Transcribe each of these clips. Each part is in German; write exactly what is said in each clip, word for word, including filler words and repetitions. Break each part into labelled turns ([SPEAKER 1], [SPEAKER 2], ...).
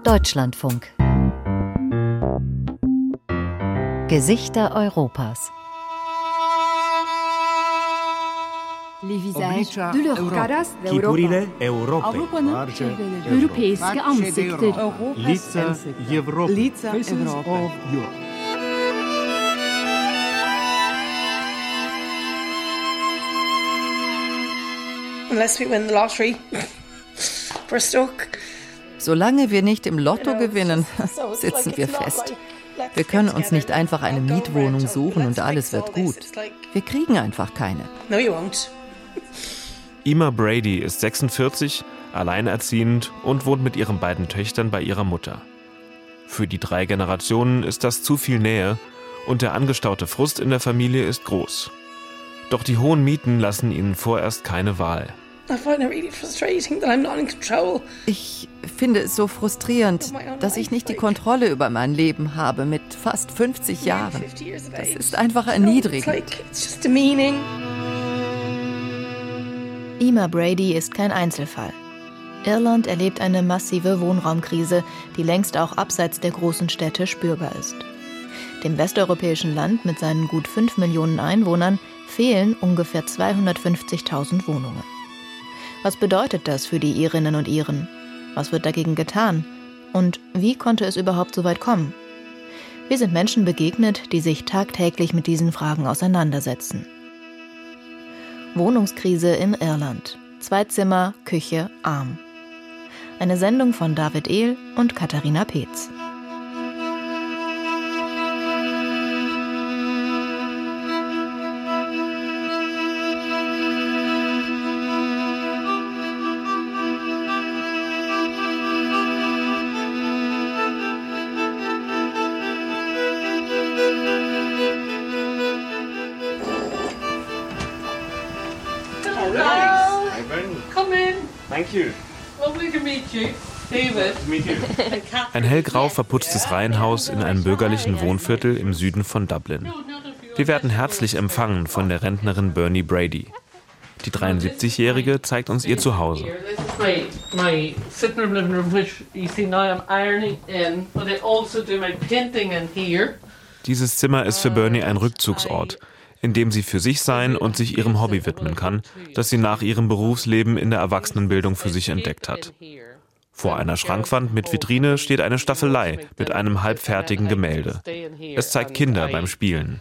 [SPEAKER 1] Deutschlandfunk. Gesichter Europas.
[SPEAKER 2] Les visages de l'Europe.
[SPEAKER 3] Figurile Europei.
[SPEAKER 2] Avrupa'nın şeyleri. Europeiske ansikter.
[SPEAKER 3] Лица Европы.
[SPEAKER 2] Лица Европы.
[SPEAKER 4] Unless we win the lottery, we're stuck.
[SPEAKER 5] Solange wir nicht im Lotto gewinnen, sitzen wir fest. Wir können uns nicht einfach eine Mietwohnung suchen und alles wird gut. Wir kriegen einfach keine.
[SPEAKER 4] No, you won't.
[SPEAKER 6] Ima Brady ist sechsundvierzig, alleinerziehend und wohnt mit ihren beiden Töchtern bei ihrer Mutter. Für die drei Generationen ist das zu viel Nähe und der angestaute Frust in der Familie ist groß. Doch die hohen Mieten lassen ihnen vorerst keine Wahl.
[SPEAKER 5] Ich finde es so frustrierend, dass ich nicht die Kontrolle über mein Leben habe mit fast fünfzig Jahren. Das ist einfach erniedrigend.
[SPEAKER 7] Ima Brady ist kein Einzelfall. Irland erlebt eine massive Wohnraumkrise, die längst auch abseits der großen Städte spürbar ist. Dem westeuropäischen Land mit seinen gut fünf Millionen Einwohnern fehlen ungefähr zweihundertfünfzigtausend Wohnungen. Was bedeutet das für die Irinnen und Iren? Was wird dagegen getan? Und wie konnte es überhaupt so weit kommen? Wir sind Menschen begegnet, die sich tagtäglich mit diesen Fragen auseinandersetzen. Wohnungskrise in Irland. Zwei Zimmer, Küche, arm. Eine Sendung von David Ehl und Katharina Peetz.
[SPEAKER 6] Ein hellgrau verputztes Reihenhaus in einem bürgerlichen Wohnviertel im Süden von Dublin. Wir werden herzlich empfangen von der Rentnerin Bernie Brady. Die dreiundsiebzigjährige zeigt uns ihr Zuhause. Dieses Zimmer ist für Bernie ein Rückzugsort, in dem sie für sich sein und sich ihrem Hobby widmen kann, das sie nach ihrem Berufsleben in der Erwachsenenbildung für sich entdeckt hat. Vor einer Schrankwand mit Vitrine steht eine Staffelei mit einem halbfertigen Gemälde. Es zeigt Kinder beim Spielen.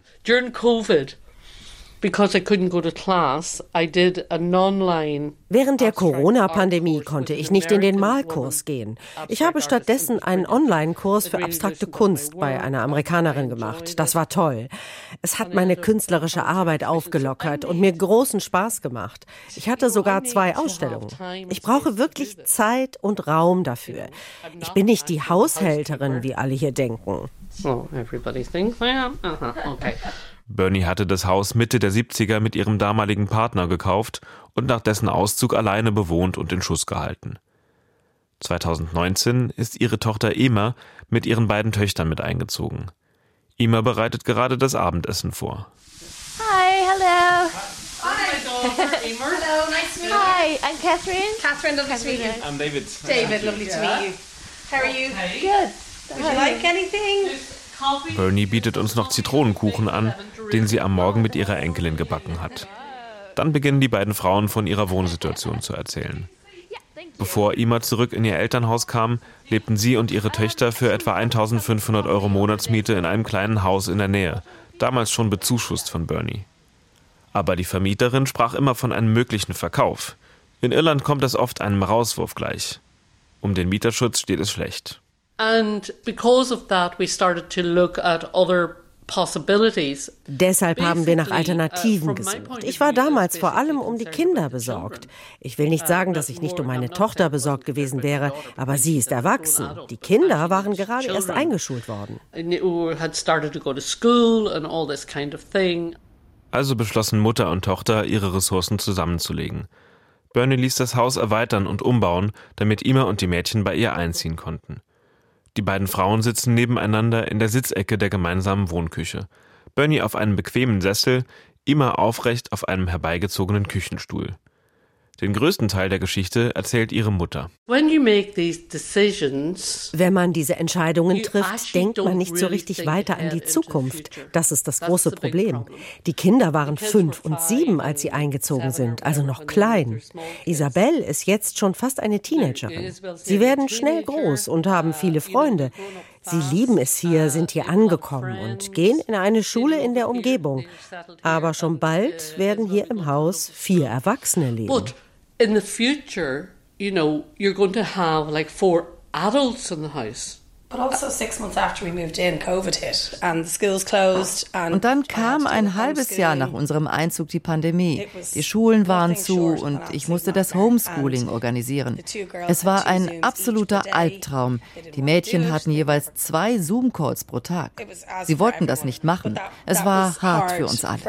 [SPEAKER 8] Während der Corona-Pandemie konnte ich nicht in den Malkurs gehen. Ich habe stattdessen einen Online-Kurs für abstrakte Kunst bei einer Amerikanerin gemacht. Das war toll. Es hat meine künstlerische Arbeit aufgelockert und mir großen Spaß gemacht. Ich hatte sogar zwei Ausstellungen. Ich brauche wirklich Zeit und Raum dafür. Ich bin nicht die Haushälterin, wie alle hier denken.
[SPEAKER 9] So, everybody thinks I am. Uh-huh. Okay.
[SPEAKER 6] Bernie hatte das Haus Mitte der siebziger mit ihrem damaligen Partner gekauft und nach dessen Auszug alleine bewohnt und in Schuss gehalten. zweitausendneunzehn ist ihre Tochter Ima mit ihren beiden Töchtern mit eingezogen. Ima bereitet gerade das Abendessen vor.
[SPEAKER 10] Hi, hello.
[SPEAKER 4] Hi. Hello, nice to meet you.
[SPEAKER 10] Hi, I'm Catherine.
[SPEAKER 4] Catherine, lovely to meet you.
[SPEAKER 6] I'm David.
[SPEAKER 4] David, lovely to meet you. How are you?
[SPEAKER 10] Good.
[SPEAKER 4] Would you like anything?
[SPEAKER 6] Bernie bietet uns noch Zitronenkuchen an, den sie am Morgen mit ihrer Enkelin gebacken hat. Dann beginnen die beiden Frauen von ihrer Wohnsituation zu erzählen. Bevor Ima zurück in ihr Elternhaus kam, lebten sie und ihre Töchter für etwa eintausendfünfhundert Euro Monatsmiete in einem kleinen Haus in der Nähe, damals schon bezuschusst von Bernie. Aber die Vermieterin sprach immer von einem möglichen Verkauf. In Irland kommt das oft einem Rauswurf gleich. Um den Mieterschutz steht es schlecht.
[SPEAKER 9] And because of that, we started to look at other possibilities.
[SPEAKER 8] Deshalb haben wir nach Alternativen gesucht. Ich war damals vor allem um die Kinder besorgt. Ich will nicht sagen, dass ich nicht um meine Tochter besorgt gewesen wäre, aber sie ist erwachsen. Die Kinder waren gerade erst eingeschult worden.
[SPEAKER 6] Also beschlossen Mutter und Tochter, ihre Ressourcen zusammenzulegen. Bernie ließ das Haus erweitern und umbauen, damit Ima und die Mädchen bei ihr einziehen konnten. Die beiden Frauen sitzen nebeneinander in der Sitzecke der gemeinsamen Wohnküche. Bernie auf einem bequemen Sessel, Ima aufrecht auf einem herbeigezogenen Küchenstuhl. Den größten Teil der Geschichte erzählt ihre Mutter.
[SPEAKER 8] Wenn man diese Entscheidungen trifft, denkt man nicht so richtig weiter an die Zukunft. Das ist das große Problem. Die Kinder waren fünf und sieben, als sie eingezogen sind, also noch klein. Isabel ist jetzt schon fast eine Teenagerin. Sie werden schnell groß und haben viele Freunde. Sie lieben es hier, sind hier angekommen und gehen in eine Schule in der Umgebung. Aber schon bald werden hier im Haus vier Erwachsene leben.
[SPEAKER 9] But in the future, you know, you're going to have like four adults in the house.
[SPEAKER 4] But also six months after we moved in, COVID hit and the schools closed.
[SPEAKER 5] Und dann kam ein halbes Jahr nach unserem Einzug die Pandemie. Die Schulen waren zu und ich musste das Homeschooling organisieren. Es war ein absoluter Albtraum. Die Mädchen hatten jeweils zwei Zoom-Calls pro Tag. Sie wollten das nicht machen. Es war hart für uns alle.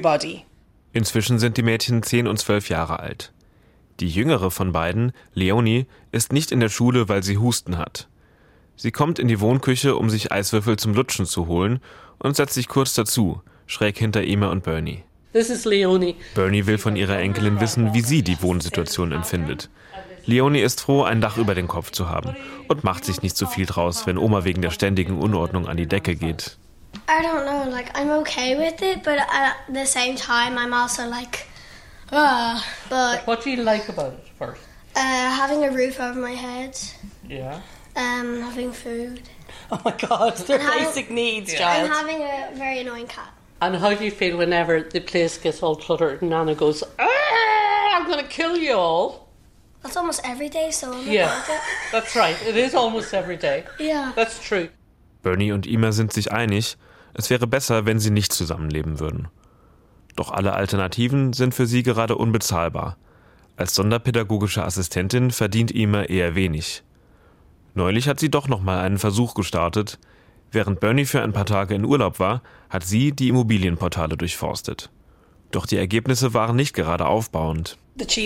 [SPEAKER 6] Inzwischen sind die Mädchen zehn und zwölf Jahre alt. Die jüngere von beiden, Leonie, ist nicht in der Schule, weil sie Husten hat. Sie kommt in die Wohnküche, um sich Eiswürfel zum Lutschen zu holen und setzt sich kurz dazu, schräg hinter Ima und Bernie.
[SPEAKER 9] This is Leonie.
[SPEAKER 6] Bernie will von ihrer Enkelin wissen, wie sie die Wohnsituation empfindet. Leonie ist froh, ein Dach über den Kopf zu haben und macht sich nicht so viel draus, wenn Oma wegen der ständigen Unordnung an die Decke geht.
[SPEAKER 10] I don't know, like I'm okay with it, but at the same time I'm also like, ah. But
[SPEAKER 9] what do you like about it first?
[SPEAKER 10] Uh, having a roof over my head.
[SPEAKER 9] Yeah.
[SPEAKER 10] Um, having food.
[SPEAKER 4] Oh my God, they're
[SPEAKER 10] having,
[SPEAKER 4] basic needs,
[SPEAKER 10] yeah.
[SPEAKER 4] child.
[SPEAKER 10] And having a very annoying cat.
[SPEAKER 9] And how do you feel whenever the place gets all cluttered and Nana goes, ah, I'm going to kill you all?
[SPEAKER 10] That's almost every day, so I'm
[SPEAKER 9] yeah,
[SPEAKER 10] like it.
[SPEAKER 9] That's right. It is almost every day.
[SPEAKER 10] Yeah.
[SPEAKER 9] That's true.
[SPEAKER 6] Bernie und Ima sind sich einig, es wäre besser, wenn sie nicht zusammenleben würden. Doch alle Alternativen sind für sie gerade unbezahlbar. Als sonderpädagogische Assistentin verdient Ima eher wenig. Neulich hat sie doch noch mal einen Versuch gestartet. Während Bernie für ein paar Tage in Urlaub war, hat sie die Immobilienportale durchforstet. Doch die Ergebnisse waren nicht gerade aufbauend.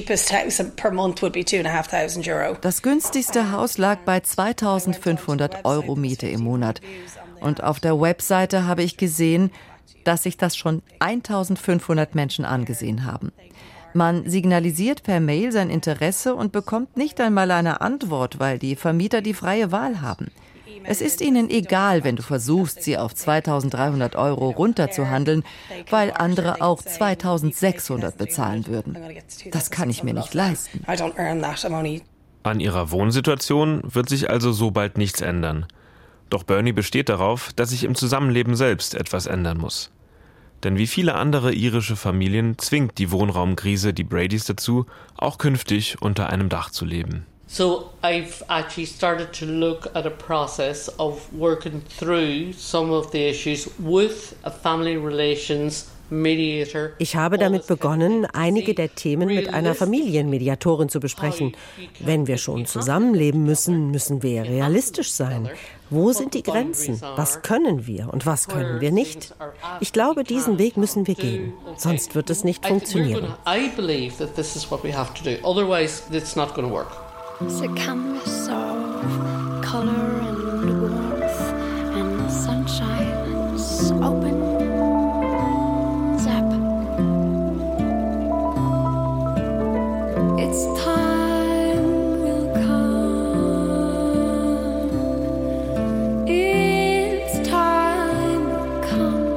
[SPEAKER 5] Das günstigste Haus lag bei zweitausendfünfhundert Euro Miete im Monat. Und auf der Webseite habe ich gesehen, dass sich das schon eintausendfünfhundert Menschen angesehen haben. Man signalisiert per Mail sein Interesse und bekommt nicht einmal eine Antwort, weil die Vermieter die freie Wahl haben. Es ist ihnen egal, wenn du versuchst, sie auf zweitausenddreihundert Euro runterzuhandeln, weil andere auch zweitausendsechshundert bezahlen würden. Das kann ich mir nicht leisten.
[SPEAKER 6] An ihrer Wohnsituation wird sich also so bald nichts ändern. Doch Bernie besteht darauf, dass sich im Zusammenleben selbst etwas ändern muss. Denn wie viele andere irische Familien zwingt die Wohnraumkrise die Bradys dazu, auch künftig unter einem Dach zu leben.
[SPEAKER 9] So I've actually started to look at a process of working through some of the issues with a family relations mediator.
[SPEAKER 8] Ich habe damit begonnen, einige der Themen mit einer Familienmediatorin zu besprechen. Wenn wir schon zusammenleben müssen, müssen wir realistisch sein. Wo sind die Grenzen? Was können wir und was können wir nicht? Ich glaube, diesen Weg müssen wir gehen. Sonst wird es nicht funktionieren.
[SPEAKER 9] I believe that this is what we have to do. Otherwise, it's not going to work.
[SPEAKER 2] It's a canvas of color and warmth and sunshine. It's open. Zap. It's time will come. It's time will come.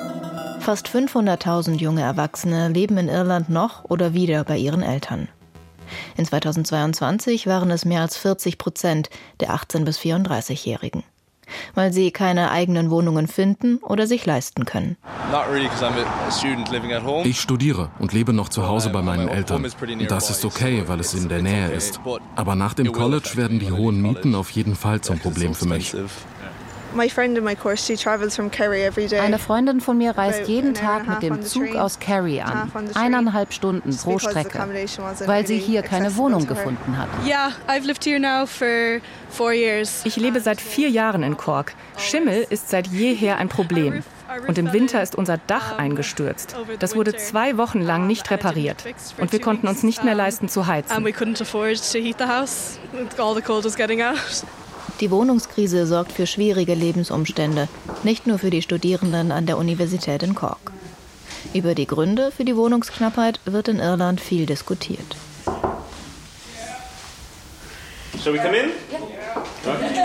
[SPEAKER 7] Fast fünfhunderttausend junge Erwachsene leben in Irland noch oder wieder bei ihren Eltern. In zweitausendzweiundzwanzig waren es mehr als vierzig Prozent der achtzehn- bis vierunddreißigjährigen. Weil sie keine eigenen Wohnungen finden oder sich leisten können.
[SPEAKER 11] Ich studiere und lebe noch zu Hause bei meinen Eltern. Das ist okay, weil es in der Nähe ist. Aber nach dem College werden die hohen Mieten auf jeden Fall zum Problem für mich.
[SPEAKER 1] Eine Freundin von mir reist jeden Tag mit dem Zug aus Kerry an, eineinhalb Stunden pro Strecke, weil sie hier keine Wohnung gefunden hat.
[SPEAKER 12] Ich lebe seit vier Jahren in Cork. Schimmel ist seit jeher ein Problem. Und im Winter ist unser Dach eingestürzt. Das wurde zwei Wochen lang nicht repariert. Und wir konnten uns nicht mehr leisten zu heizen.
[SPEAKER 7] Die Wohnungskrise sorgt für schwierige Lebensumstände, nicht nur für die Studierenden an der Universität in Cork. Über die Gründe für die Wohnungsknappheit wird in Irland viel diskutiert.
[SPEAKER 6] Shall we come in?
[SPEAKER 13] Yeah. Okay.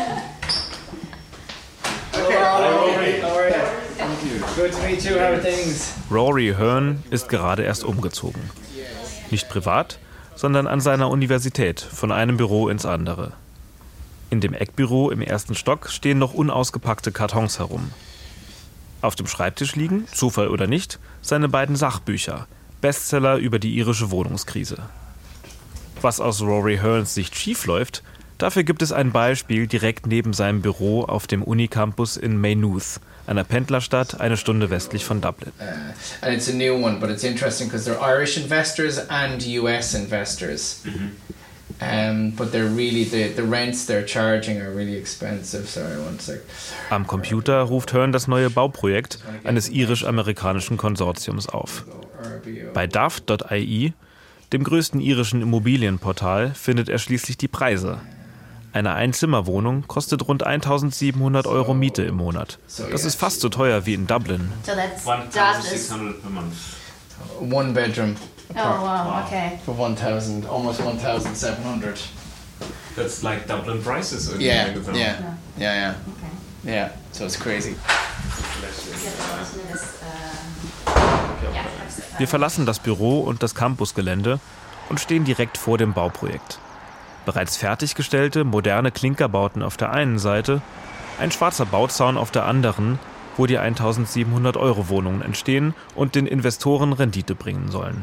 [SPEAKER 13] Hi, Rory. How are you? Thank you. Good to meet you. How are things?
[SPEAKER 6] Rory Hearn ist gerade erst umgezogen. Nicht privat, sondern an seiner Universität, von einem Büro ins andere. In dem Eckbüro im ersten Stock stehen noch unausgepackte Kartons herum. Auf dem Schreibtisch liegen, Zufall oder nicht, seine beiden Sachbücher, Bestseller über die irische Wohnungskrise. Was aus Rory Hearns Sicht schiefläuft, dafür gibt es ein Beispiel direkt neben seinem Büro auf dem Unicampus in Maynooth, einer Pendlerstadt eine Stunde westlich von Dublin.
[SPEAKER 13] Uh, and it's a new one, but it's interesting because they're Irish investors and U S investors. Mhm. Um, but they're really the the rents they're charging are really expensive. Sorry, one sec.
[SPEAKER 6] Am Computer ruft Hearn das neue Bauprojekt eines irisch-amerikanischen Konsortiums auf. Bei Daft Punkt I E, dem größten irischen Immobilienportal, findet er schließlich die Preise. Eine Einzimmerwohnung kostet rund eintausendsiebenhundert Euro Miete im Monat. Das ist fast so teuer wie in Dublin.
[SPEAKER 13] So that's sechzehnhundert per month. One bedroom.
[SPEAKER 1] Oh wow, okay.
[SPEAKER 13] For one thousand, almost one thousand seven hundred.
[SPEAKER 6] That's like Dublin prices.
[SPEAKER 13] Yeah, yeah, yeah, yeah. Okay. Yeah, so it's crazy.
[SPEAKER 6] Wir verlassen das Büro und das Campusgelände und stehen direkt vor dem Bauprojekt. Bereits fertiggestellte, moderne Klinkerbauten auf der einen Seite, ein schwarzer Bauzaun auf der anderen, wo die eintausendsiebenhundert Euro Wohnungen entstehen und den Investoren Rendite bringen sollen.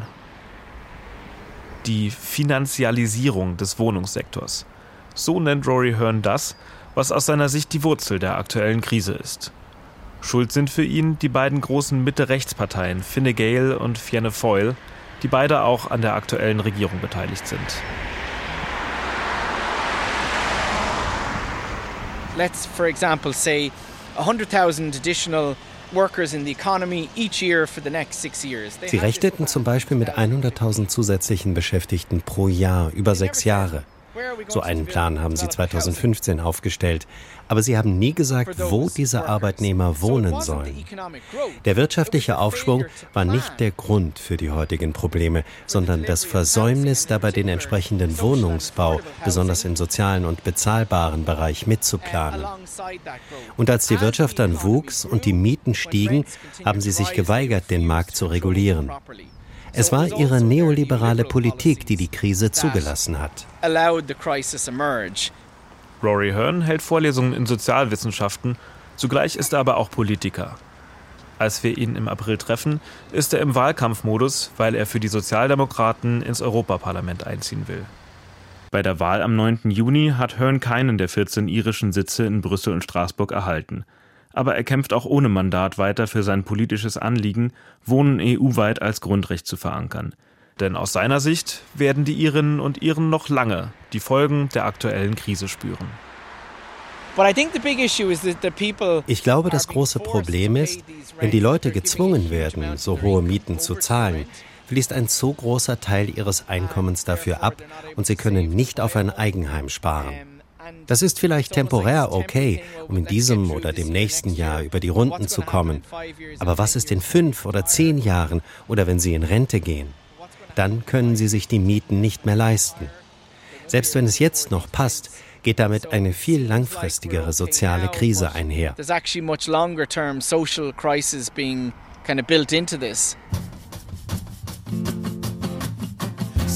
[SPEAKER 6] Die Finanzialisierung des Wohnungssektors. So nennt Rory Hearn das, was aus seiner Sicht die Wurzel der aktuellen Krise ist. Schuld sind für ihn die beiden großen Mitte-Rechts-Parteien Fine Gael und Fianna Fáil, die beide auch an der aktuellen Regierung beteiligt sind.
[SPEAKER 13] Let's, for example, say one hundred thousand additional workers in the economy each year for the next six years.
[SPEAKER 14] Sie rechneten zum Beispiel mit hunderttausend zusätzlichen Beschäftigten pro Jahr über sechs Jahre. So einen Plan haben sie zweitausendfünfzehn aufgestellt. Aber sie haben nie gesagt, wo diese Arbeitnehmer wohnen sollen. Der wirtschaftliche Aufschwung war nicht der Grund für die heutigen Probleme, sondern das Versäumnis, dabei den entsprechenden Wohnungsbau, besonders im sozialen und bezahlbaren Bereich, mitzuplanen. Und als die Wirtschaft dann wuchs und die Mieten stiegen, haben sie sich geweigert, den Markt zu regulieren. Es war ihre neoliberale Politik, die die Krise zugelassen hat.
[SPEAKER 6] Rory Hearn hält Vorlesungen in Sozialwissenschaften, zugleich ist er aber auch Politiker. Als wir ihn im April treffen, ist er im Wahlkampfmodus, weil er für die Sozialdemokraten ins Europaparlament einziehen will. Bei der Wahl am neunten Juni hat Hearn keinen der vierzehn irischen Sitze in Brüssel und Straßburg erhalten. Aber er kämpft auch ohne Mandat weiter für sein politisches Anliegen, Wohnen E U-weit als Grundrecht zu verankern. Denn aus seiner Sicht werden die Irinnen und Iren noch lange die Folgen der aktuellen Krise spüren.
[SPEAKER 14] Ich glaube, das große Problem ist, wenn die Leute gezwungen werden, so hohe Mieten zu zahlen, fließt ein so großer Teil ihres Einkommens dafür ab und sie können nicht auf ein Eigenheim sparen. Das ist vielleicht temporär okay, um in diesem oder dem nächsten Jahr über die Runden zu kommen. Aber was ist in fünf oder zehn Jahren oder wenn sie in Rente gehen? Dann können sie sich die Mieten nicht mehr leisten. Selbst wenn es jetzt noch passt, geht damit eine viel langfristigere soziale Krise einher.
[SPEAKER 15] Some people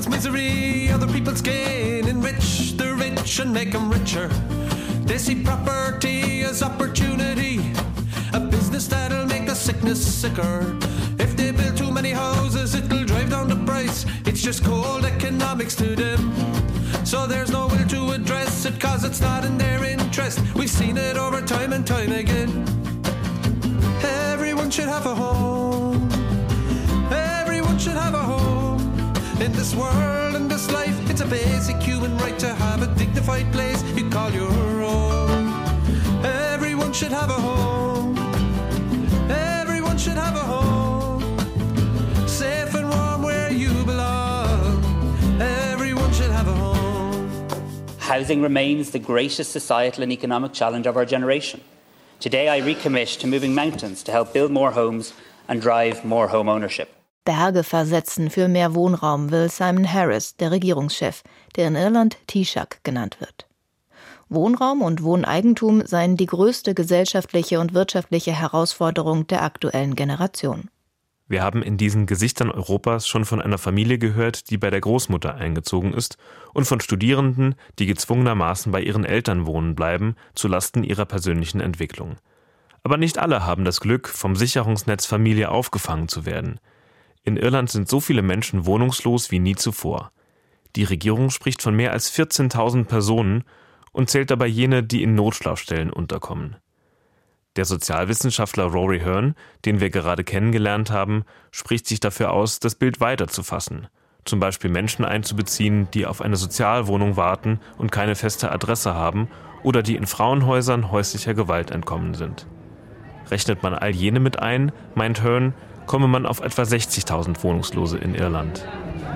[SPEAKER 15] people's misery, other people's gain. Enrich the rich and make them richer. They see property as opportunity, a business that'll make the sickness sicker. If they build too many houses, it'll drive down the price. It's just cold economics to them. So there's no will to address it, cause it's not in their interest. We've seen it over time and time again. Everyone should have a home. Everyone should have a home. In this world, in this life, it's a basic human right to have a dignified place you call your own. Everyone should have a home. Everyone should have a home. Safe and warm where you belong. Everyone should have a home.
[SPEAKER 16] Housing remains the greatest societal and economic challenge of our generation. Today I recommit to moving mountains to help build more homes and drive more home ownership.
[SPEAKER 7] Berge versetzen für mehr Wohnraum will Simon Harris, der Regierungschef, der in Irland Taoiseach genannt wird. Wohnraum und Wohneigentum seien die größte gesellschaftliche und wirtschaftliche Herausforderung der aktuellen Generation.
[SPEAKER 6] Wir haben in diesen Gesichtern Europas schon von einer Familie gehört, die bei der Großmutter eingezogen ist, und von Studierenden, die gezwungenermaßen bei ihren Eltern wohnen bleiben, zulasten ihrer persönlichen Entwicklung. Aber nicht alle haben das Glück, vom Sicherungsnetz Familie aufgefangen zu werden. In Irland sind so viele Menschen wohnungslos wie nie zuvor. Die Regierung spricht von mehr als vierzehntausend Personen und zählt dabei jene, die in Notschlafstellen unterkommen. Der Sozialwissenschaftler Rory Hearn, den wir gerade kennengelernt haben, spricht sich dafür aus, das Bild weiterzufassen. Zum Beispiel Menschen einzubeziehen, die auf eine Sozialwohnung warten und keine feste Adresse haben oder die in Frauenhäusern häuslicher Gewalt entkommen sind. Rechnet man all jene mit ein, meint Hearn, komme man auf etwa sechzigtausend Wohnungslose in Irland.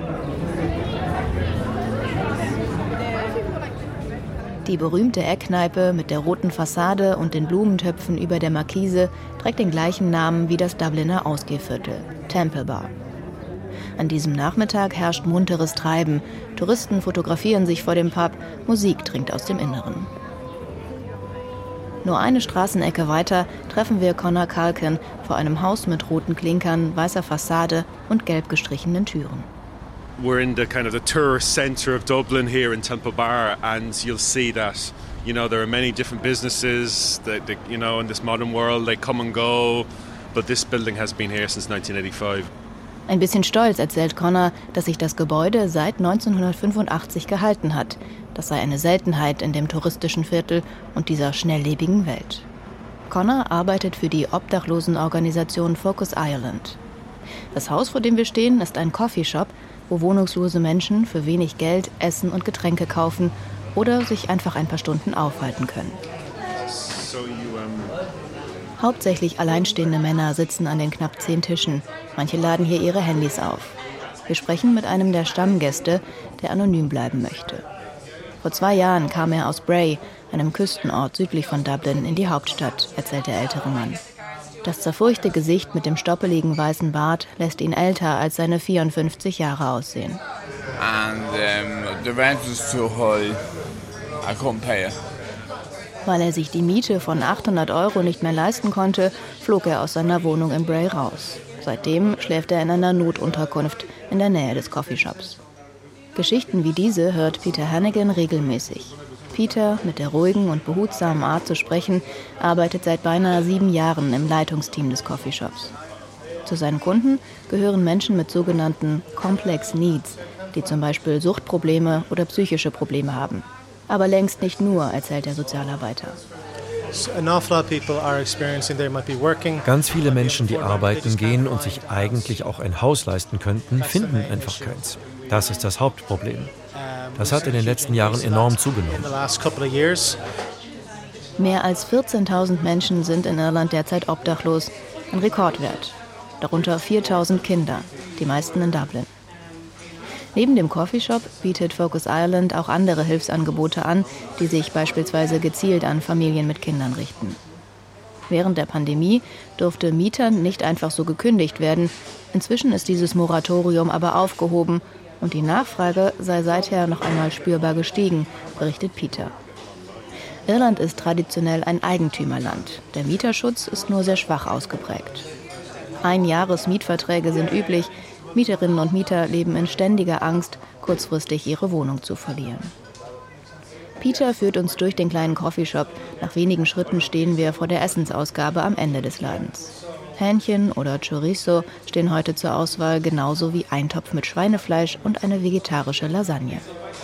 [SPEAKER 7] Die berühmte Eckkneipe mit der roten Fassade und den Blumentöpfen über der Markise trägt den gleichen Namen wie das Dubliner Ausgehviertel, Temple Bar. An diesem Nachmittag herrscht munteres Treiben. Touristen fotografieren sich vor dem Pub, Musik dringt aus dem Inneren. Nur eine Straßenecke weiter treffen wir Conor Calkin vor einem Haus mit roten Klinkern, weißer Fassade und gelb gestrichenen Türen.
[SPEAKER 17] We're in the kind of the tourist centre of Dublin here in Temple Bar, and you'll see that, you know, there are many different businesses that, that, you know, in this modern world they come and go, but this building has been here since nineteen eighty-five.
[SPEAKER 7] Ein bisschen stolz erzählt Conor, dass sich das Gebäude seit neunzehnhundertfünfundachtzig gehalten hat. Das sei eine Seltenheit in dem touristischen Viertel und dieser schnelllebigen Welt. Conor arbeitet für die Obdachlosenorganisation Focus Ireland. Das Haus, vor dem wir stehen, ist ein Coffeeshop, wo wohnungslose Menschen für wenig Geld Essen und Getränke kaufen oder sich einfach ein paar Stunden aufhalten können. Hauptsächlich alleinstehende Männer sitzen an den knapp zehn Tischen. Manche laden hier ihre Handys auf. Wir sprechen mit einem der Stammgäste, der anonym bleiben möchte. Vor zwei Jahren kam er aus Bray, einem Küstenort südlich von Dublin, in die Hauptstadt, erzählt der ältere Mann. Das zerfurchte Gesicht mit dem stoppeligen weißen Bart lässt ihn älter als seine vierundfünfzig Jahre aussehen.
[SPEAKER 18] And um, the rent was too high. I couldn't pay it.
[SPEAKER 7] Weil er sich die Miete von achthundert Euro nicht mehr leisten konnte, flog er aus seiner Wohnung in Bray raus. Seitdem schläft er in einer Notunterkunft in der Nähe des Coffeeshops. Geschichten wie diese hört Peter Hannigan regelmäßig. Peter, mit der ruhigen und behutsamen Art zu sprechen, arbeitet seit beinahe sieben Jahren im Leitungsteam des Coffeeshops. Zu seinen Kunden gehören Menschen mit sogenannten Complex Needs, die zum Beispiel Suchtprobleme oder psychische Probleme haben. Aber längst nicht nur, erzählt der Sozialarbeiter.
[SPEAKER 19] Ganz viele Menschen, die arbeiten gehen und sich eigentlich auch ein Haus leisten könnten, finden einfach keins. Das ist das Hauptproblem. Das hat in den letzten Jahren enorm zugenommen.
[SPEAKER 7] Mehr als vierzehntausend Menschen sind in Irland derzeit obdachlos, ein Rekordwert. Darunter viertausend Kinder, die meisten in Dublin. Neben dem Coffeeshop bietet Focus Ireland auch andere Hilfsangebote an, die sich beispielsweise gezielt an Familien mit Kindern richten. Während der Pandemie durfte Mietern nicht einfach so gekündigt werden. Inzwischen ist dieses Moratorium aber aufgehoben und die Nachfrage sei seither noch einmal spürbar gestiegen, berichtet Peter. Irland ist traditionell ein Eigentümerland. Der Mieterschutz ist nur sehr schwach ausgeprägt. Einjahresmietverträge sind üblich. Mieterinnen und Mieter leben in ständiger Angst, kurzfristig ihre Wohnung zu verlieren. Peter führt uns durch den kleinen Coffeeshop. Nach wenigen Schritten stehen wir vor der Essensausgabe am Ende des Ladens. Hähnchen oder Chorizo stehen heute zur Auswahl, genauso wie ein Topf mit Schweinefleisch und eine vegetarische Lasagne.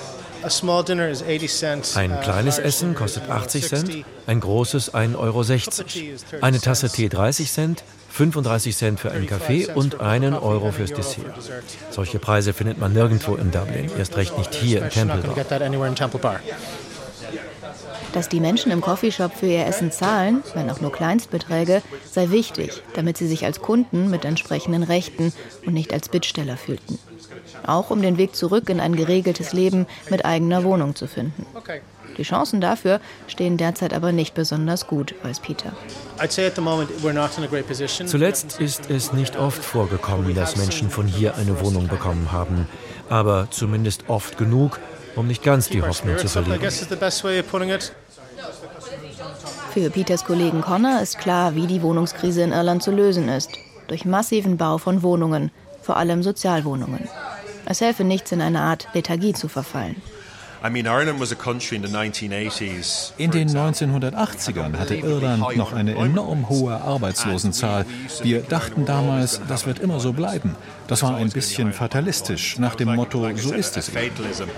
[SPEAKER 19] Ein kleines Essen kostet achtzig Cent, ein großes ein Euro sechzig. Eine Tasse Tee dreißig Cent, fünfunddreißig Cent für einen Kaffee und einen Euro fürs Dessert. Solche Preise findet man nirgendwo in Dublin, erst recht nicht hier in Temple Bar.
[SPEAKER 7] Dass die Menschen im Coffeeshop für ihr Essen zahlen, wenn auch nur Kleinstbeträge, sei wichtig, damit sie sich als Kunden mit entsprechenden Rechten und nicht als Bittsteller fühlten. Auch um den Weg zurück in ein geregeltes Leben mit eigener Wohnung zu finden. Die Chancen dafür stehen derzeit aber nicht besonders gut, weiß Peter.
[SPEAKER 19] Zuletzt ist es nicht oft vorgekommen, dass Menschen von hier eine Wohnung bekommen haben. Aber zumindest oft genug, um nicht ganz die Hoffnung zu verlieren.
[SPEAKER 7] Für Peters Kollegen Connor ist klar, wie die Wohnungskrise in Irland zu lösen ist. Durch massiven Bau von Wohnungen, vor allem Sozialwohnungen. Es helfe nichts, in eine Art Lethargie zu verfallen.
[SPEAKER 20] In den neunzehnhundertachtzigern hatte Irland noch eine enorm hohe Arbeitslosenzahl. Wir dachten damals, das wird immer so bleiben. Das war ein bisschen fatalistisch, nach dem Motto, so ist es eben.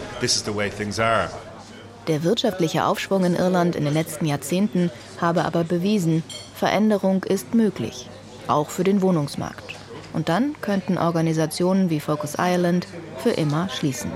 [SPEAKER 7] Der wirtschaftliche Aufschwung in Irland in den letzten Jahrzehnten habe aber bewiesen, Veränderung ist möglich, auch für den Wohnungsmarkt. Und dann könnten Organisationen wie Focus Ireland für immer schließen.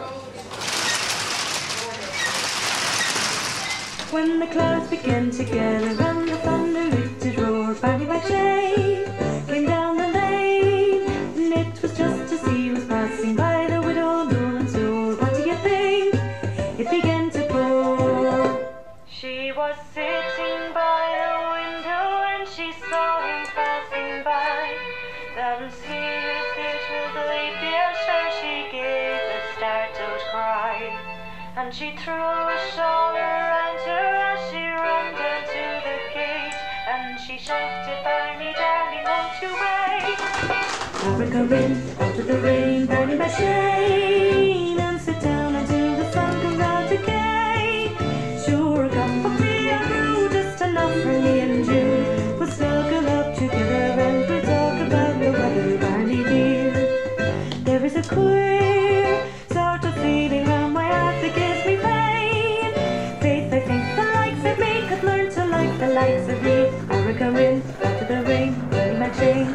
[SPEAKER 2] When the clouds began to gather and the thunder ridges roar, Barney McShay came down the lane, and it was just as he was passing by the widow Nolan's door. What do you think? It began to pour. She was sitting by the window and she saw him passing by. Then see his face with a leap, yes, sure, she gave a startled cry. And she threw a shawl around her as she ran down to the gate. And she shouted, Barney, darling, won't you wait? Erica rin out of the rain, Barney McShane, and sit down until the sun comes out again. Sure, a cup of tea and brew, just enough for me and June. We'll snuggle up together and we'll talk about the weather, Barney dear. There is a queer sort of feeling round my heart that gives me pain. Faith, I think the likes of me could learn to like the likes of me. Erica rin out of the rain, Barney McShane.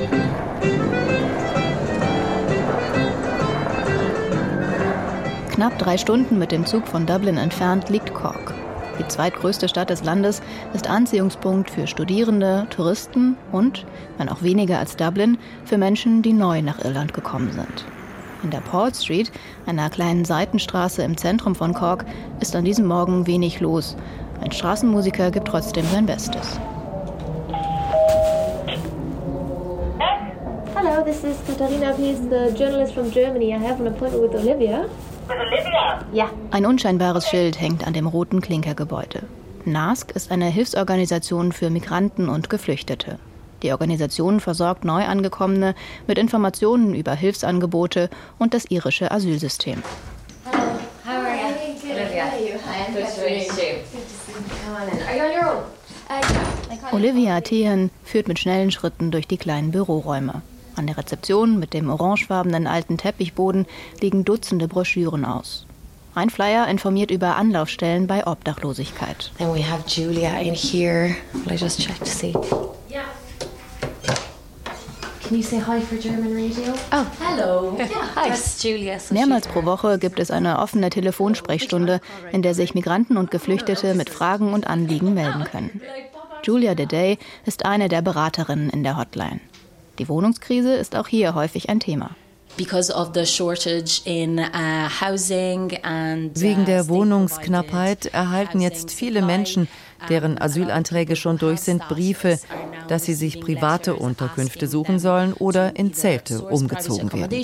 [SPEAKER 7] Knapp drei Stunden mit dem Zug von Dublin entfernt liegt Cork. Die zweitgrößte Stadt des Landes ist Anziehungspunkt für Studierende, Touristen und, wenn auch weniger als Dublin, für Menschen, die neu nach Irland gekommen sind. In der Paul Street, einer kleinen Seitenstraße im Zentrum von Cork, ist an diesem Morgen wenig los. Ein Straßenmusiker gibt trotzdem sein Bestes.
[SPEAKER 21] Hello, this is Katharina Pies, the journalist from Germany. I have an appointment with Olivia. With Olivia? Ja.
[SPEAKER 7] Ein unscheinbares Schild hängt an dem roten Klinkergebäude. N A S C ist eine Hilfsorganisation für Migranten und Geflüchtete. Die Organisation versorgt Neuangekommene mit Informationen über Hilfsangebote und das irische Asylsystem.
[SPEAKER 21] Hello, how are you? Good. Olivia. Hi, good to meet you. Good to see you. Come on in. Are you on your own? Uh, yeah.
[SPEAKER 7] Olivia Thehen führt mit schnellen Schritten durch die kleinen Büroräume. An der Rezeption mit dem orangefarbenen alten Teppichboden liegen Dutzende Broschüren aus. Ein Flyer informiert über Anlaufstellen bei Obdachlosigkeit.
[SPEAKER 21] Then we have Julia in here. Will I just check to see? Yeah. Can you say hi for German radio?
[SPEAKER 7] Oh,
[SPEAKER 21] hello. Yeah, hi. That's Julia. So
[SPEAKER 7] mehrmals pro Woche gibt es eine offene Telefonsprechstunde, in der sich Migranten und Geflüchtete mit Fragen und Anliegen melden können. Julia Deday ist eine der Beraterinnen in der Hotline. Die Wohnungskrise ist auch hier häufig ein Thema.
[SPEAKER 5] Wegen der Wohnungsknappheit erhalten jetzt viele Menschen, deren Asylanträge schon durch sind, Briefe, dass sie sich private Unterkünfte suchen sollen oder in Zelte umgezogen werden.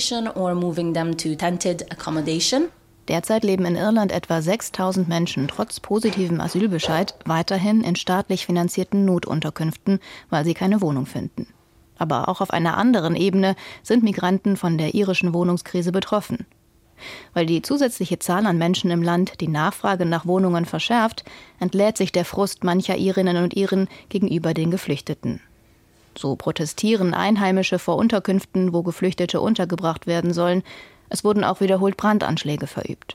[SPEAKER 7] Derzeit leben in Irland etwa sechstausend Menschen trotz positivem Asylbescheid weiterhin in staatlich finanzierten Notunterkünften, weil sie keine Wohnung finden. Aber auch auf einer anderen Ebene sind Migranten von der irischen Wohnungskrise betroffen. Weil die zusätzliche Zahl an Menschen im Land die Nachfrage nach Wohnungen verschärft, entlädt sich der Frust mancher Irinnen und Iren gegenüber den Geflüchteten. So protestieren Einheimische vor Unterkünften, wo Geflüchtete untergebracht werden sollen. Es wurden auch wiederholt Brandanschläge verübt.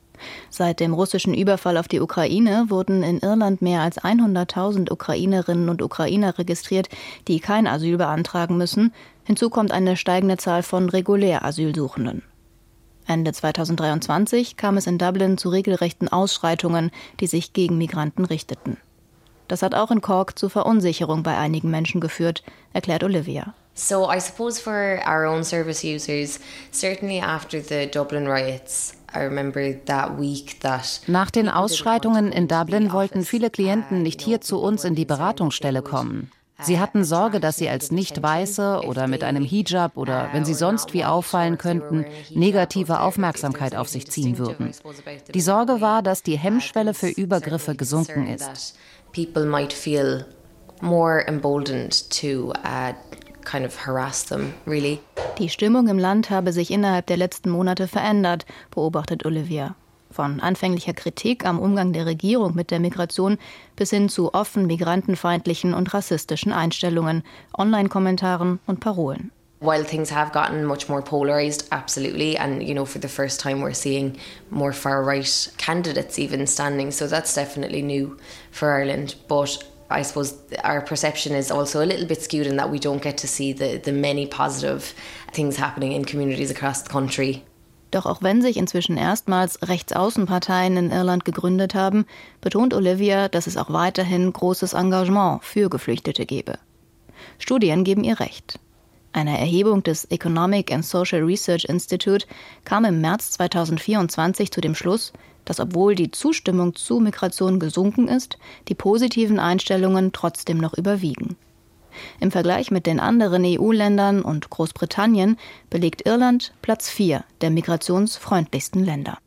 [SPEAKER 7] Seit dem russischen Überfall auf die Ukraine wurden in Irland mehr als hunderttausend Ukrainerinnen und Ukrainer registriert, die kein Asyl beantragen müssen. Hinzu kommt eine steigende Zahl von Regulär-Asylsuchenden. Ende zweitausenddreiundzwanzig kam es in Dublin zu regelrechten Ausschreitungen, die sich gegen Migranten richteten. Das hat auch in Cork zu Verunsicherung bei einigen Menschen geführt, erklärt Olivia.
[SPEAKER 3] So I suppose for our own service users, certainly after the Dublin riots, I remember that week that
[SPEAKER 1] Nach den Ausschreitungen in Dublin wollten viele Klienten nicht hier zu uns in die Beratungsstelle kommen. Sie hatten Sorge, dass sie als Nicht-Weiße oder mit einem Hijab oder wenn sie sonst wie auffallen könnten, negative Aufmerksamkeit auf sich ziehen würden. Die Sorge war, dass die Hemmschwelle für Übergriffe gesunken ist.
[SPEAKER 3] People might feel more emboldened to uh, kind of harass them, really.
[SPEAKER 7] Die Stimmung im Land habe sich innerhalb der letzten Monate verändert, beobachtet Olivia. Von anfänglicher Kritik am Umgang der Regierung mit der Migration bis hin zu offen migrantenfeindlichen und rassistischen Einstellungen, Online-Kommentaren und Parolen.
[SPEAKER 3] While things have gotten much more polarized, absolutely, and you know, for the first time we're seeing more far-right candidates even standing, so that's definitely new for Ireland. But I suppose our perception is also a little bit skewed in that we don't get to see the, the many positive things happening in communities across the country.
[SPEAKER 7] Doch auch wenn sich inzwischen erstmals Rechtsaußenparteien in Irland gegründet haben, betont Olivia, dass es auch weiterhin großes Engagement für Geflüchtete gebe. Studien geben ihr recht. Eine Erhebung des Economic and Social Research Institute kam im März zweitausendvierundzwanzig zu dem Schluss, dass obwohl die Zustimmung zu Migration gesunken ist, die positiven Einstellungen trotzdem noch überwiegen. Im Vergleich mit den anderen E U-Ländern und Großbritannien belegt Irland Platz vier der migrationsfreundlichsten Länder.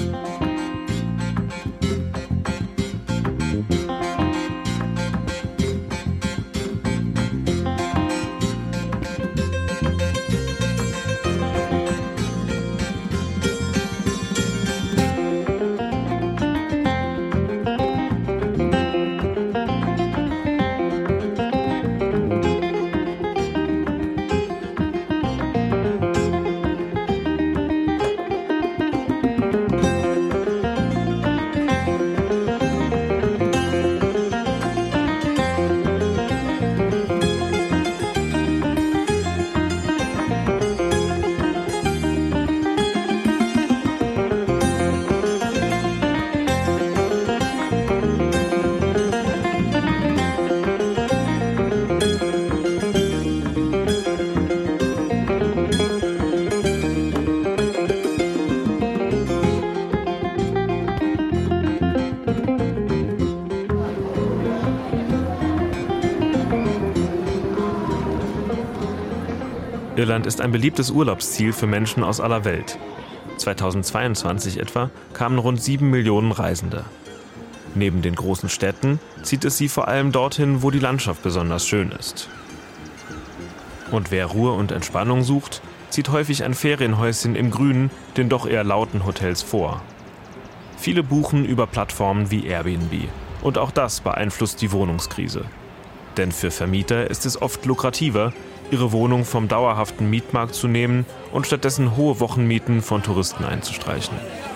[SPEAKER 6] Irland ist ein beliebtes Urlaubsziel für Menschen aus aller Welt. zweitausendzweiundzwanzig etwa kamen rund sieben Millionen Reisende. Neben den großen Städten zieht es sie vor allem dorthin, wo die Landschaft besonders schön ist. Und wer Ruhe und Entspannung sucht, zieht häufig ein Ferienhäuschen im Grünen den doch eher lauten Hotels vor. Viele buchen über Plattformen wie Airbnb. Und auch das beeinflusst die Wohnungskrise. Denn für Vermieter ist es oft lukrativer, ihre Wohnung vom dauerhaften Mietmarkt zu nehmen und stattdessen hohe Wochenmieten von Touristen einzustreichen.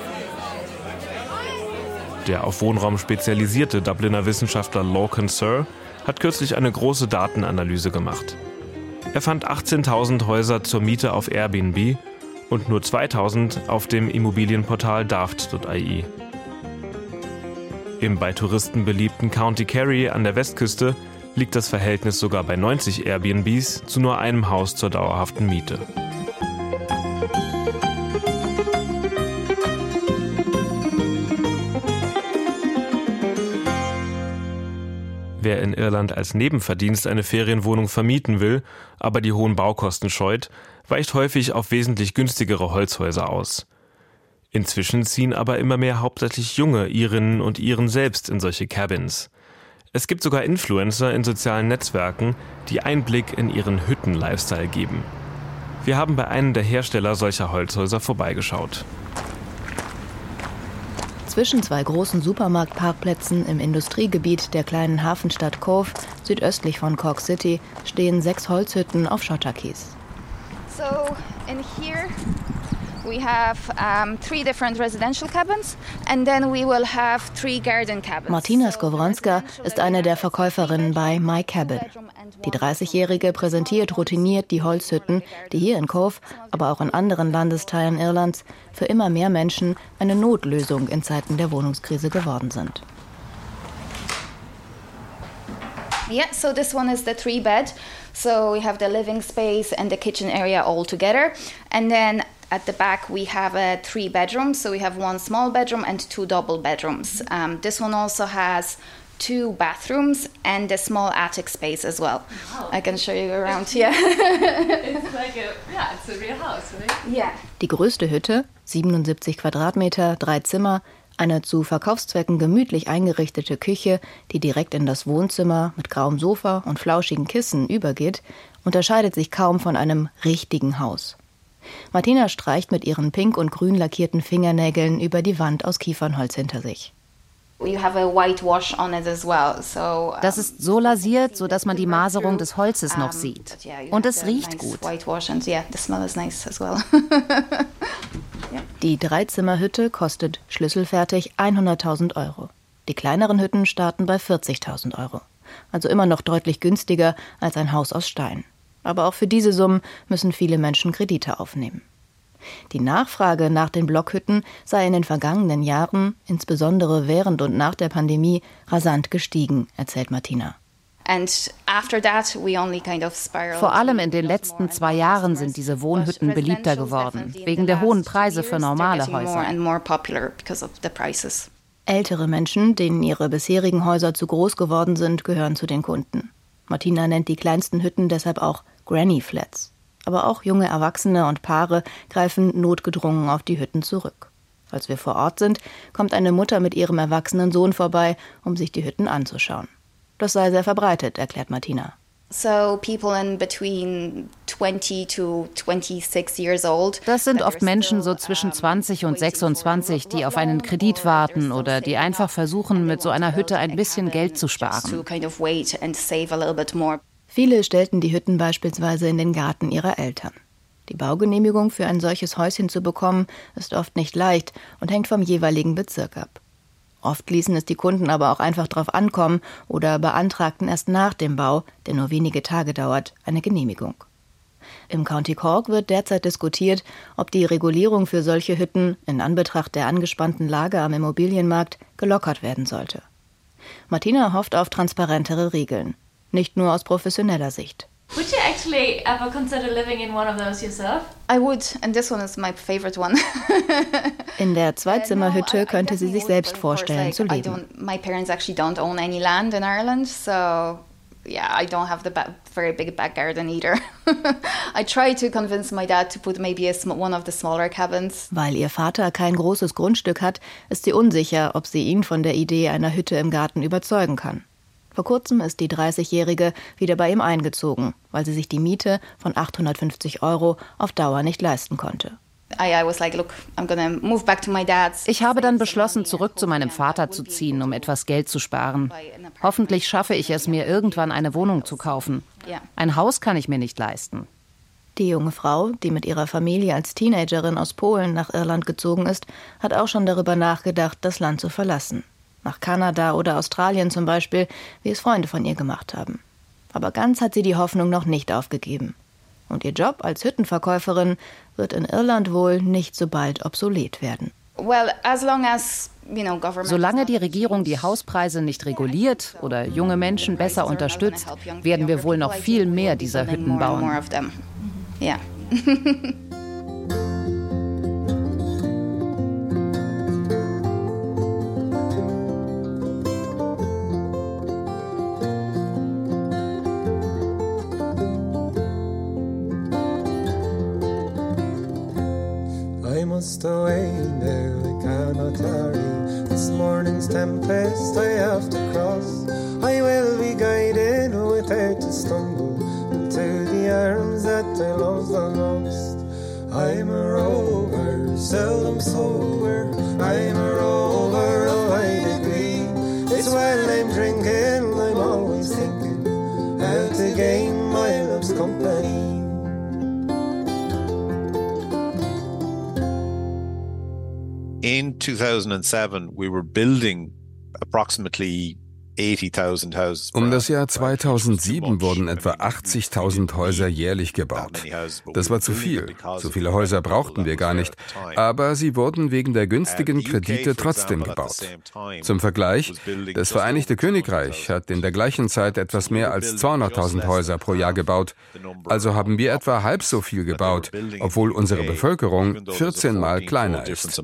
[SPEAKER 6] Der auf Wohnraum spezialisierte Dubliner Wissenschaftler Lorcan Sir hat kürzlich eine große Datenanalyse gemacht. Er fand achtzehntausend Häuser zur Miete auf Airbnb und nur zweitausend auf dem Immobilienportal daft punkt I E. Im bei Touristen beliebten County Kerry an der Westküste liegt das Verhältnis sogar bei neunzig Airbnbs zu nur einem Haus zur dauerhaften Miete. Wer in Irland als Nebenverdienst eine Ferienwohnung vermieten will, aber die hohen Baukosten scheut, weicht häufig auf wesentlich günstigere Holzhäuser aus. Inzwischen ziehen aber immer mehr hauptsächlich junge Irinnen und Iren selbst in solche Cabins. Es gibt sogar Influencer in sozialen Netzwerken, die Einblick in ihren Hütten-Lifestyle geben. Wir haben bei einem der Hersteller solcher Holzhäuser vorbeigeschaut.
[SPEAKER 7] Zwischen zwei großen Supermarktparkplätzen im Industriegebiet der kleinen Hafenstadt Cove, südöstlich von Cork City, stehen sechs Holzhütten auf Schotterkies.
[SPEAKER 4] So in here we have um, three different residential cabins and then we will have three garden cabins.
[SPEAKER 7] Martina Skowronska ist eine der Verkäuferinnen bei My Cabin. Die dreißigjährige präsentiert routiniert die Holzhütten, die hier in Cove, aber auch in anderen Landesteilen Irlands für immer mehr Menschen eine Notlösung in Zeiten der Wohnungskrise geworden sind.
[SPEAKER 4] Yeah, so this one is the three bed. So we have the living space and the kitchen area all together. And then at the back we have a three bedrooms. So we have one small bedroom and two double bedrooms. Um, this one also has two bathrooms and a small attic space as well. Wow. I can show you around here.
[SPEAKER 21] It's like a, yeah, it's a real house, right?
[SPEAKER 4] Yeah.
[SPEAKER 7] Die größte Hütte, siebenundsiebzig Quadratmeter, drei Zimmer, eine zu Verkaufszwecken gemütlich eingerichtete Küche, die direkt in das Wohnzimmer mit grauem Sofa und flauschigen Kissen übergeht, unterscheidet sich kaum von einem richtigen Haus. Martina streicht mit ihren pink und grün lackierten Fingernägeln über die Wand aus Kiefernholz hinter sich.
[SPEAKER 1] Das ist so lasiert, sodass man die Maserung des Holzes noch sieht. Und es riecht gut.
[SPEAKER 7] Die Dreizimmerhütte kostet schlüsselfertig hunderttausend Euro. Die kleineren Hütten starten bei vierzigtausend Euro. Also immer noch deutlich günstiger als ein Haus aus Stein. Aber auch für diese Summen müssen viele Menschen Kredite aufnehmen. Die Nachfrage nach den Blockhütten sei in den vergangenen Jahren, insbesondere während und nach der Pandemie, rasant gestiegen, erzählt Martina.
[SPEAKER 1] Vor allem in den letzten zwei Jahren sind diese Wohnhütten beliebter geworden, wegen der hohen Preise für normale Häuser.
[SPEAKER 7] Ältere Menschen, denen ihre bisherigen Häuser zu groß geworden sind, gehören zu den Kunden. Martina nennt die kleinsten Hütten deshalb auch Granny Flats. Aber auch junge Erwachsene und Paare greifen notgedrungen auf die Hütten zurück. Als wir vor Ort sind, kommt eine Mutter mit ihrem erwachsenen Sohn vorbei, um sich die Hütten anzuschauen. Das sei sehr verbreitet, erklärt Martina.
[SPEAKER 4] So people in between twenty to twenty-six years old.
[SPEAKER 1] Das sind oft Menschen so zwischen zwanzig und sechsundzwanzig, die auf einen Kredit warten oder die einfach versuchen, mit so einer Hütte ein bisschen Geld zu sparen.
[SPEAKER 7] Viele stellten die Hütten beispielsweise in den Garten ihrer Eltern. Die Baugenehmigung für ein solches Häuschen zu bekommen, ist oft nicht leicht und hängt vom jeweiligen Bezirk ab. Oft ließen es die Kunden aber auch einfach drauf ankommen oder beantragten erst nach dem Bau, der nur wenige Tage dauert, eine Genehmigung. Im County Cork wird derzeit diskutiert, ob die Regulierung für solche Hütten in Anbetracht der angespannten Lage am Immobilienmarkt gelockert werden sollte. Martina hofft auf transparentere Regeln. Nicht nur aus professioneller Sicht.
[SPEAKER 21] Would you actually ever consider living in one of those yourself?
[SPEAKER 4] I would, and this one is my favorite one.
[SPEAKER 7] In der Zweizimmerhütte könnte sie sich selbst vorstellen zu leben.
[SPEAKER 4] My parents actually don't own any land in Ireland, so yeah, I don't have the ba- very big back garden either. I tried to convince my dad to put maybe a sm- one of the smaller cabins.
[SPEAKER 7] Weil ihr Vater kein großes Grundstück hat, ist sie unsicher, ob sie ihn von der Idee einer Hütte im Garten überzeugen kann. Vor kurzem ist die dreißigjährige wieder bei ihm eingezogen, weil sie sich die Miete von achthundertfünfzig Euro auf Dauer nicht leisten konnte.
[SPEAKER 1] Ich habe dann beschlossen, zurück zu meinem Vater zu ziehen, um etwas Geld zu sparen. Hoffentlich schaffe ich es, mir irgendwann eine Wohnung zu kaufen. Ein Haus kann ich mir nicht leisten.
[SPEAKER 7] Die junge Frau, die mit ihrer Familie als Teenagerin aus Polen nach Irland gezogen ist, hat auch schon darüber nachgedacht, das Land zu verlassen. Nach Kanada oder Australien zum Beispiel, wie es Freunde von ihr gemacht haben. Aber ganz hat sie die Hoffnung noch nicht aufgegeben. Und ihr Job als Hüttenverkäuferin wird in Irland wohl nicht so bald obsolet werden.
[SPEAKER 1] Solange die Regierung die Hauspreise nicht reguliert oder junge Menschen besser unterstützt, werden wir wohl noch viel mehr dieser Hütten bauen.
[SPEAKER 4] Ja.
[SPEAKER 22] I must away now, I cannot tarry. This morning's tempest I have to cross. I will be guided without a stumble into the arms that I love the most. I'm a rover, seldom sober. I'm a rover of high degree. It's while I'm drinking, I'm always thinking how to gain my love's company.
[SPEAKER 8] In two thousand seven, we were building approximately
[SPEAKER 10] Um das Jahr zweitausendsieben wurden etwa achtzigtausend Häuser jährlich gebaut. Das war zu viel. So viele Häuser brauchten wir gar nicht. Aber sie wurden wegen der günstigen Kredite trotzdem gebaut. Zum Vergleich, das Vereinigte Königreich hat in der gleichen Zeit etwas mehr als zweihunderttausend Häuser pro Jahr gebaut. Also haben wir etwa halb so viel gebaut, obwohl unsere Bevölkerung vierzehn Mal kleiner ist.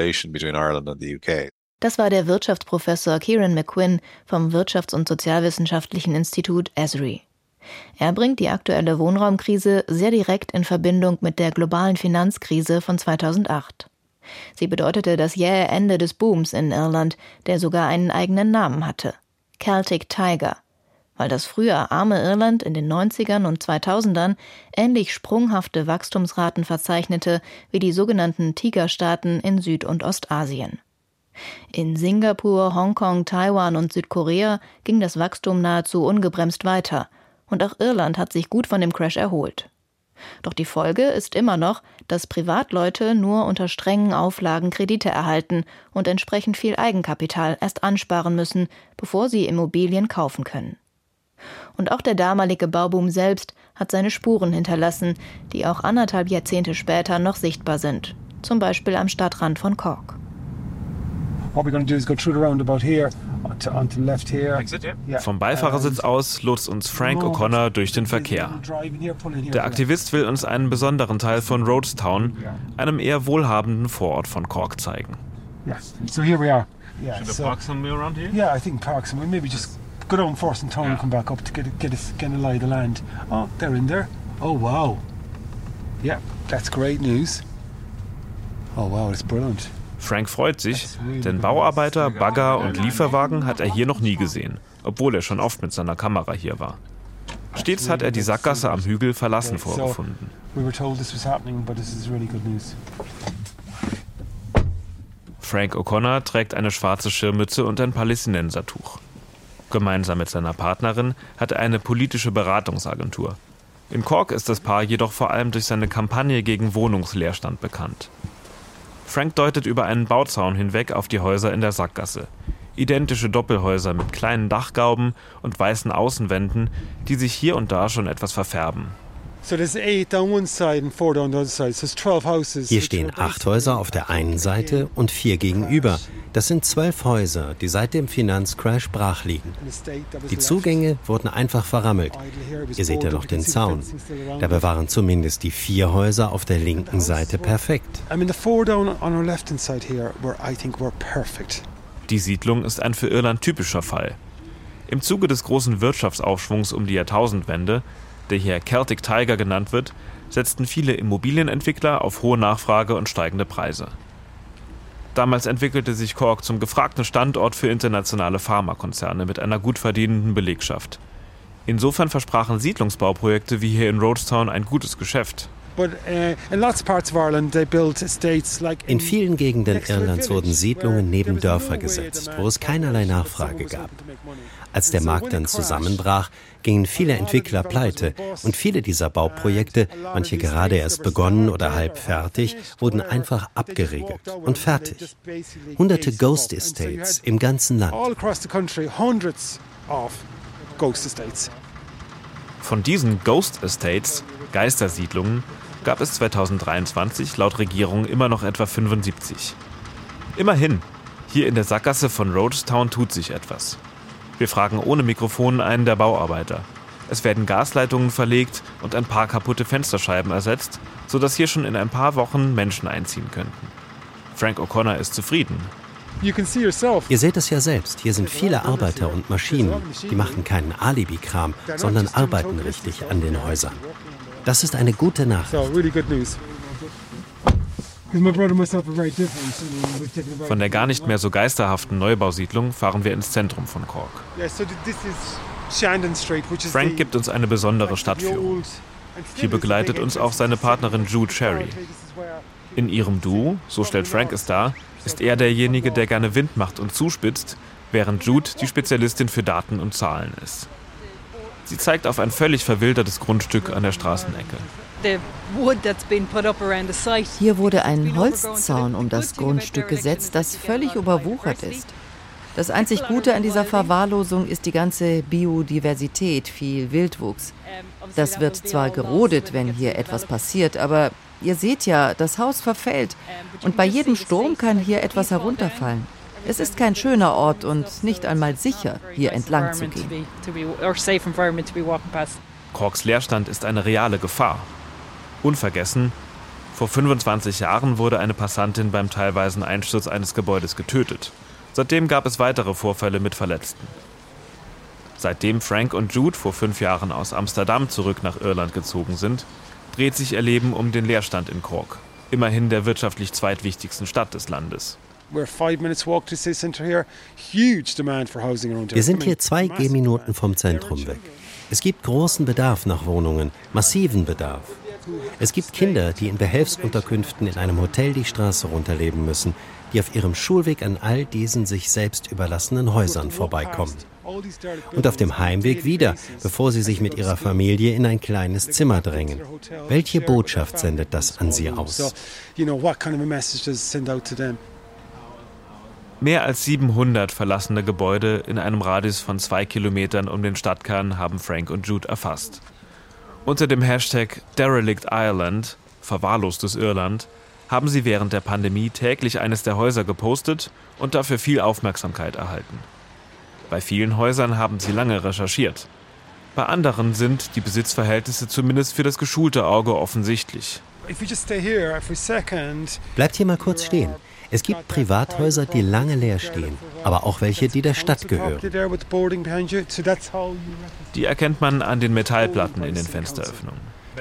[SPEAKER 7] Das war der Wirtschaftsprofessor Kieran McQuinn vom Wirtschafts- und Sozialwissenschaftlichen Institut Esri. Er bringt die aktuelle Wohnraumkrise sehr direkt in Verbindung mit der globalen Finanzkrise von zweitausendacht. Sie bedeutete das jähe Ende des Booms in Irland, der sogar einen eigenen Namen hatte: Celtic Tiger, weil das früher arme Irland in den neunzigern und zweitausendern ähnlich sprunghafte Wachstumsraten verzeichnete wie die sogenannten Tigerstaaten in Süd- und Ostasien. In Singapur, Hongkong, Taiwan und Südkorea ging das Wachstum nahezu ungebremst weiter, und auch Irland hat sich gut von dem Crash erholt. Doch die Folge ist immer noch, dass Privatleute nur unter strengen Auflagen Kredite erhalten und entsprechend viel Eigenkapital erst ansparen müssen, bevor sie Immobilien kaufen können. Und auch der damalige Bauboom selbst hat seine Spuren hinterlassen, die auch anderthalb Jahrzehnte später noch sichtbar sind, zum Beispiel am Stadtrand von Cork.
[SPEAKER 6] Vom Beifahrersitz aus lotst uns Frank O'Connor durch den Verkehr. Der Aktivist will uns einen besonderen Teil von Roadstown, einem eher wohlhabenden Vorort von Cork, zeigen.
[SPEAKER 23] So here we are. Yeah,
[SPEAKER 6] Should I
[SPEAKER 23] so,
[SPEAKER 6] park somewhere around here?
[SPEAKER 23] Yeah, I think park somewhere. Maybe just go down Forest and Town and come back up to get a, get a, get a lie of the land. Oh, they're in there. Oh, wow. Yeah, that's great news. Oh, wow, that's brilliant.
[SPEAKER 6] Frank freut sich, denn Bauarbeiter, Bagger und Lieferwagen hat er hier noch nie gesehen, obwohl er schon oft mit seiner Kamera hier war. Stets hat er die Sackgasse am Hügel verlassen vorgefunden. Frank O'Connor trägt eine schwarze Schirmmütze und ein Palästinensertuch. Gemeinsam mit seiner Partnerin hat er eine politische Beratungsagentur. In Cork ist das Paar jedoch vor allem durch seine Kampagne gegen Wohnungsleerstand bekannt. Frank deutet über einen Bauzaun hinweg auf die Häuser in der Sackgasse. Identische Doppelhäuser mit kleinen Dachgauben und weißen Außenwänden, die sich hier und da schon etwas verfärben.
[SPEAKER 14] Hier stehen acht Häuser auf der einen Seite und vier gegenüber. Das sind zwölf Häuser, die seit dem Finanzcrash brach liegen. Die Zugänge wurden einfach verrammelt. Ihr seht ja noch den Zaun. Dabei waren zumindest die vier Häuser auf der linken Seite perfekt.
[SPEAKER 6] Die Siedlung ist ein für Irland typischer Fall. Im Zuge des großen Wirtschaftsaufschwungs um die Jahrtausendwende, der hier Celtic Tiger genannt wird, setzten viele Immobilienentwickler auf hohe Nachfrage und steigende Preise. Damals entwickelte sich Cork zum gefragten Standort für internationale Pharmakonzerne mit einer gut verdienenden Belegschaft. Insofern versprachen Siedlungsbauprojekte wie hier in Roadstown ein gutes Geschäft.
[SPEAKER 14] In vielen Gegenden Irlands wurden Siedlungen neben Dörfer gesetzt, wo es keinerlei Nachfrage gab. Als der Markt dann zusammenbrach, gingen viele Entwickler pleite und viele dieser Bauprojekte, manche gerade erst begonnen oder halb fertig, wurden einfach abgeriegelt und fertig. Hunderte Ghost Estates im ganzen Land.
[SPEAKER 6] Von diesen Ghost Estates, Geistersiedlungen, gab es zweitausenddreiundzwanzig laut Regierung immer noch etwa fünfundsiebzig. Immerhin, hier in der Sackgasse von Roadstown tut sich etwas. Wir fragen ohne Mikrofon einen der Bauarbeiter. Es werden Gasleitungen verlegt und ein paar kaputte Fensterscheiben ersetzt, sodass hier schon in ein paar Wochen Menschen einziehen könnten. Frank O'Connor ist zufrieden.
[SPEAKER 14] Ihr seht es ja selbst, hier sind viele Arbeiter und Maschinen. Die machen keinen Alibi-Kram, sondern arbeiten richtig an den Häusern. Das ist eine gute Nachricht.
[SPEAKER 6] Von der gar nicht mehr so geisterhaften Neubausiedlung fahren wir ins Zentrum von Cork. Frank gibt uns eine besondere Stadtführung. Hier begleitet uns auch seine Partnerin Jude Sherry. In ihrem Duo, so stellt Frank es dar, ist er derjenige, der gerne Wind macht und zuspitzt, während Jude die Spezialistin für Daten und Zahlen ist. Sie zeigt auf ein völlig verwildertes Grundstück an der Straßenecke.
[SPEAKER 5] Hier wurde ein Holzzaun um das Grundstück gesetzt, das völlig überwuchert ist. Das einzig Gute an dieser Verwahrlosung ist die ganze Biodiversität, viel Wildwuchs. Das wird zwar gerodet, wenn hier etwas passiert, aber ihr seht ja, das Haus verfällt und bei jedem Sturm kann hier etwas herunterfallen. Es ist kein schöner Ort und nicht einmal sicher, hier entlang zu gehen.
[SPEAKER 6] Corks Leerstand ist eine reale Gefahr. Unvergessen, vor fünfundzwanzig Jahren wurde eine Passantin beim teilweisen Einsturz eines Gebäudes getötet. Seitdem gab es weitere Vorfälle mit Verletzten. Seitdem Frank und Jude vor fünf Jahren aus Amsterdam zurück nach Irland gezogen sind, dreht sich ihr Leben um den Leerstand in Cork, immerhin der wirtschaftlich zweitwichtigsten Stadt des Landes.
[SPEAKER 14] Wir sind hier zwei Gehminuten vom Zentrum weg. Es gibt großen Bedarf nach Wohnungen, massiven Bedarf. Es gibt Kinder, die in Behelfsunterkünften in einem Hotel die Straße runterleben müssen, die auf ihrem Schulweg an all diesen sich selbst überlassenen Häusern vorbeikommen. Und auf dem Heimweg wieder, bevor sie sich mit ihrer Familie in ein kleines Zimmer drängen. Welche Botschaft sendet das an sie aus?
[SPEAKER 6] Mehr als siebenhundert verlassene Gebäude in einem Radius von zwei Kilometern um den Stadtkern haben Frank und Jude erfasst. Unter dem Hashtag Derelict Ireland, verwahrlostes Irland, haben sie während der Pandemie täglich eines der Häuser gepostet und dafür viel Aufmerksamkeit erhalten. Bei vielen Häusern haben sie lange recherchiert. Bei anderen sind die Besitzverhältnisse zumindest für das geschulte Auge offensichtlich.
[SPEAKER 14] Bleibt hier mal kurz stehen. Es gibt Privathäuser, die lange leer stehen, aber auch welche, die der Stadt gehören.
[SPEAKER 6] Die erkennt man an den Metallplatten in den Fensteröffnungen.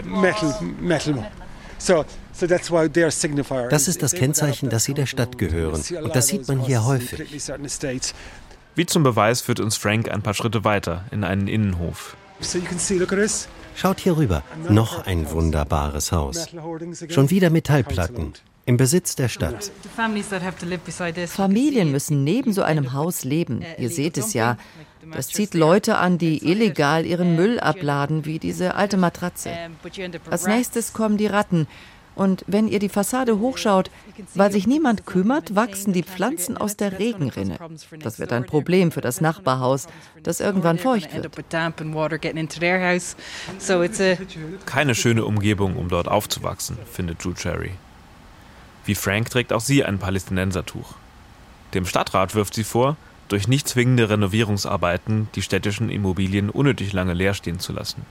[SPEAKER 14] Das ist das Kennzeichen, dass sie der Stadt gehören. Und das sieht man hier häufig.
[SPEAKER 6] Wie zum Beweis führt uns Frank ein paar Schritte weiter in einen Innenhof.
[SPEAKER 14] Schaut hier rüber. Noch ein wunderbares Haus. Schon wieder Metallplatten. Im Besitz der Stadt.
[SPEAKER 5] Familien müssen neben so einem Haus leben. Ihr seht es ja. Das zieht Leute an, die illegal ihren Müll abladen, wie diese alte Matratze. Als nächstes kommen die Ratten. Und wenn ihr die Fassade hochschaut, weil sich niemand kümmert, wachsen die Pflanzen aus der Regenrinne. Das wird ein Problem für das Nachbarhaus, das irgendwann feucht wird.
[SPEAKER 6] Keine schöne Umgebung, um dort aufzuwachsen, findet Jude Sherry. Wie Frank trägt auch sie ein Palästinensertuch. Dem Stadtrat wirft sie vor, durch nicht zwingende Renovierungsarbeiten die städtischen Immobilien unnötig lange leer stehen zu lassen.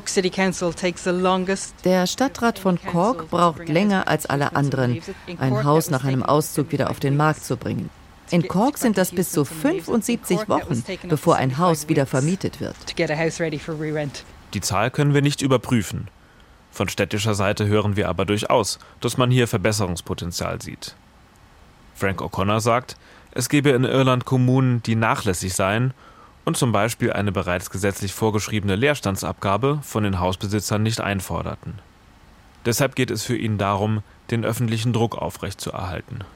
[SPEAKER 5] Der Stadtrat von Cork braucht länger als alle anderen, ein Haus nach einem Auszug wieder auf den Markt zu bringen. In Cork sind das bis zu fünfundsiebzig Wochen, bevor ein Haus wieder vermietet wird.
[SPEAKER 6] Die Zahl können wir nicht überprüfen. Von städtischer Seite hören wir aber durchaus, dass man hier Verbesserungspotenzial sieht. Frank O'Connor sagt, es gebe in Irland Kommunen, die nachlässig seien und zum Beispiel eine bereits gesetzlich vorgeschriebene Leerstandsabgabe von den Hausbesitzern nicht einforderten. Deshalb geht es für ihn darum, den öffentlichen Druck aufrechtzuerhalten.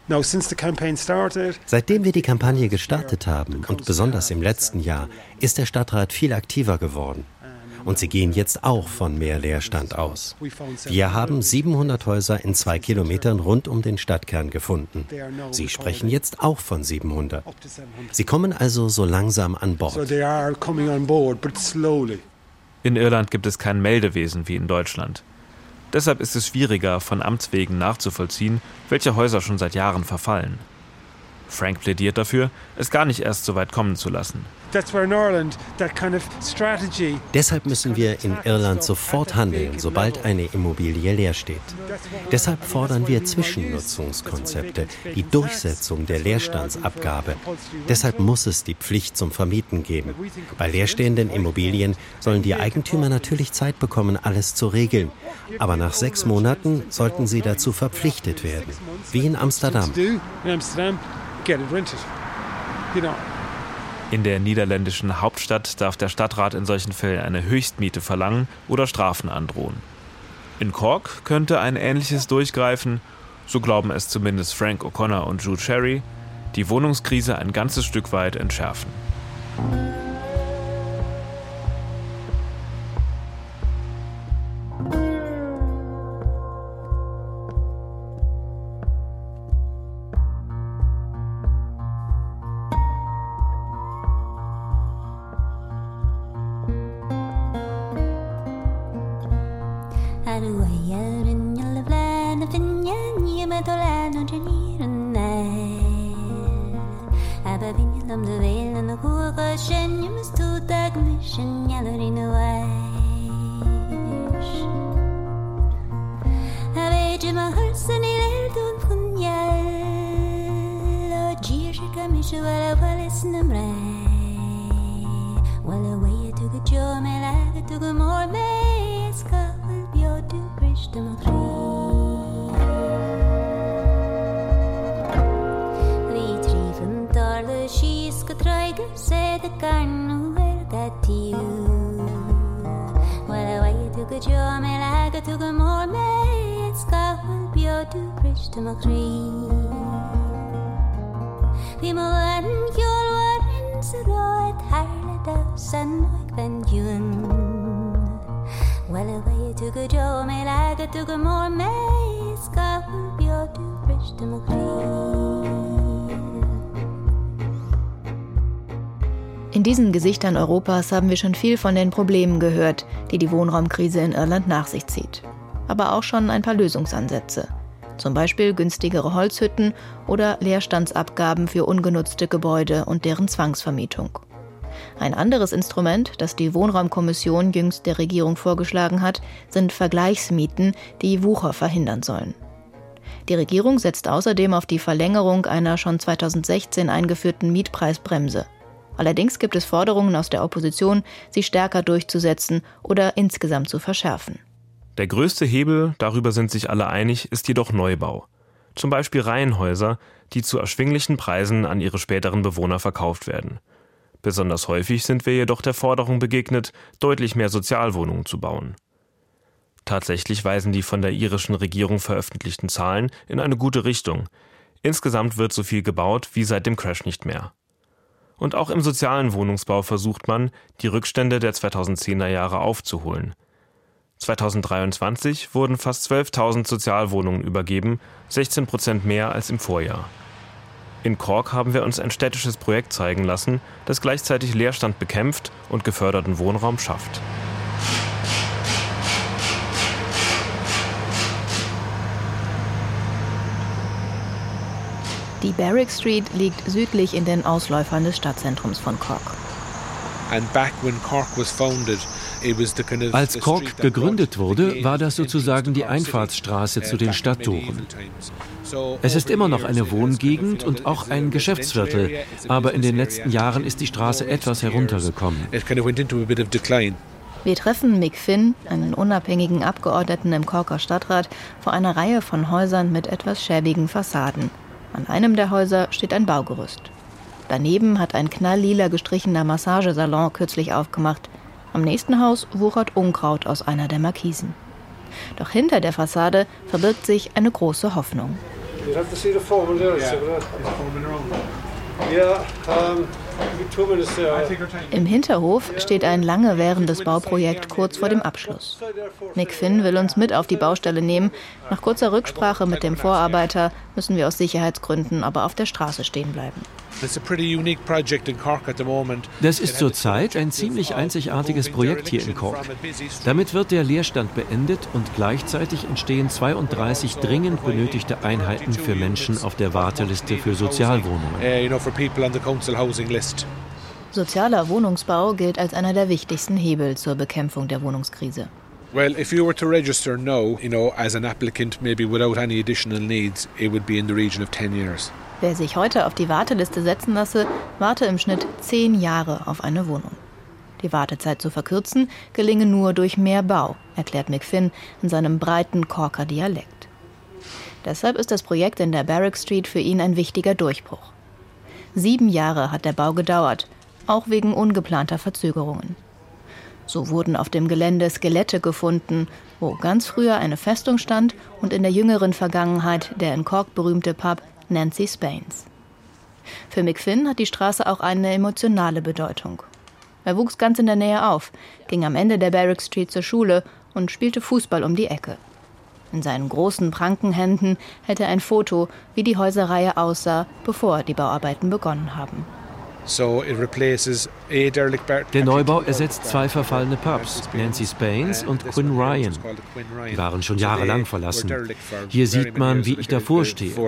[SPEAKER 14] Seitdem wir die Kampagne gestartet haben und besonders im letzten Jahr, ist der Stadtrat viel aktiver geworden. Und sie gehen jetzt auch von mehr Leerstand aus. Wir haben siebenhundert Häuser in zwei Kilometern rund um den Stadtkern gefunden. Sie sprechen jetzt auch von siebenhundert. Sie kommen also so langsam an Bord.
[SPEAKER 6] In Irland gibt es kein Meldewesen wie in Deutschland. Deshalb ist es schwieriger, von Amts wegen nachzuvollziehen, welche Häuser schon seit Jahren verfallen. Frank plädiert dafür, es gar nicht erst so weit kommen zu lassen.
[SPEAKER 14] Deshalb müssen wir in Irland sofort handeln, sobald eine Immobilie leer steht. Deshalb fordern wir Zwischennutzungskonzepte, die Durchsetzung der Leerstandsabgabe. Deshalb muss es die Pflicht zum Vermieten geben. Bei leerstehenden Immobilien sollen die Eigentümer natürlich Zeit bekommen, alles zu regeln. Aber nach sechs Monaten sollten sie dazu verpflichtet werden, wie in Amsterdam.
[SPEAKER 6] In der niederländischen Hauptstadt darf der Stadtrat in solchen Fällen eine Höchstmiete verlangen oder Strafen androhen. In Cork könnte ein ähnliches durchgreifen, so glauben es zumindest Frank O'Connor und Jude Sherry, die Wohnungskrise ein ganzes Stück weit entschärfen.
[SPEAKER 7] In diesen Gesichtern Europas haben wir schon viel von den Problemen gehört, die die Wohnraumkrise in Irland nach sich zieht. Aber auch schon ein paar Lösungsansätze. Zum Beispiel günstigere Holzhütten oder Leerstandsabgaben für ungenutzte Gebäude und deren Zwangsvermietung. Ein anderes Instrument, das die Wohnraumkommission jüngst der Regierung vorgeschlagen hat, sind Vergleichsmieten, die Wucher verhindern sollen. Die Regierung setzt außerdem auf die Verlängerung einer schon zweitausendsechzehn eingeführten Mietpreisbremse. Allerdings gibt es Forderungen aus der Opposition, sie stärker durchzusetzen oder insgesamt zu verschärfen.
[SPEAKER 6] Der größte Hebel, darüber sind sich alle einig, ist jedoch Neubau. Zum Beispiel Reihenhäuser, die zu erschwinglichen Preisen an ihre späteren Bewohner verkauft werden. Besonders häufig sind wir jedoch der Forderung begegnet, deutlich mehr Sozialwohnungen zu bauen. Tatsächlich weisen die von der irischen Regierung veröffentlichten Zahlen in eine gute Richtung. Insgesamt wird so viel gebaut wie seit dem Crash nicht mehr. Und auch im sozialen Wohnungsbau versucht man, die Rückstände der zweitausendzehner Jahre aufzuholen. zweitausenddreiundzwanzig wurden fast zwölftausend Sozialwohnungen übergeben, sechzehn Prozent mehr als im Vorjahr. In Cork haben wir uns ein städtisches Projekt zeigen lassen, das gleichzeitig Leerstand bekämpft und geförderten Wohnraum schafft.
[SPEAKER 7] Die Barrack Street liegt südlich in den Ausläufern des Stadtzentrums von Cork.
[SPEAKER 19] Als Cork gegründet wurde, war das sozusagen die Einfahrtsstraße zu den Stadttoren. Es ist immer noch eine Wohngegend und auch ein Geschäftsviertel, aber in den letzten Jahren ist die Straße etwas heruntergekommen.
[SPEAKER 7] Wir treffen Mick Finn, einen unabhängigen Abgeordneten im Corker Stadtrat, vor einer Reihe von Häusern mit etwas schäbigen Fassaden. An einem der Häuser steht ein Baugerüst. Daneben hat ein knalllila gestrichener Massagesalon kürzlich aufgemacht. Am nächsten Haus wuchert Unkraut aus einer der Markisen. Doch hinter der Fassade verbirgt sich eine große Hoffnung. Im Hinterhof steht ein lange währendes Bauprojekt kurz vor dem Abschluss. Mick Finn will uns mit auf die Baustelle nehmen. Nach kurzer Rücksprache mit dem Vorarbeiter müssen wir aus Sicherheitsgründen aber auf der Straße stehen bleiben.
[SPEAKER 19] Das ist zurzeit ein ziemlich einzigartiges Projekt hier in Cork. Damit wird der Leerstand beendet und gleichzeitig entstehen zweiunddreißig dringend benötigte Einheiten für Menschen auf der Warteliste für Sozialwohnungen.
[SPEAKER 7] Sozialer Wohnungsbau gilt als einer der wichtigsten Hebel zur Bekämpfung der Wohnungskrise.
[SPEAKER 9] Well, if you were to register now, you know, as an applicant, maybe without any additional needs, it would be in the region of ten years.
[SPEAKER 7] Wer sich heute auf die Warteliste setzen lasse, warte im Schnitt zehn Jahre auf eine Wohnung. Die Wartezeit zu verkürzen, gelinge nur durch mehr Bau, erklärt Mick Finn in seinem breiten Corker Dialekt. Deshalb ist das Projekt in der Barrack Street für ihn ein wichtiger Durchbruch. Sieben Jahre hat der Bau gedauert. auch wegen ungeplanter Verzögerungen. So wurden auf dem Gelände Skelette gefunden, wo ganz früher eine Festung stand und in der jüngeren Vergangenheit der in Cork berühmte Pub Nancy Spain's. Für McFinn hat die Straße auch eine emotionale Bedeutung. Er wuchs ganz in der Nähe auf, ging am Ende der Barrack Street zur Schule und spielte Fußball um die Ecke. In seinen großen Prankenhänden hält er ein Foto, wie die Häuserreihe aussah, bevor die Bauarbeiten begonnen haben.
[SPEAKER 19] Der Neubau ersetzt zwei verfallene Pubs, Nancy Spain's und Quinn Ryan. Die waren schon jahrelang verlassen. Hier sieht man, wie ich davor stehe. Da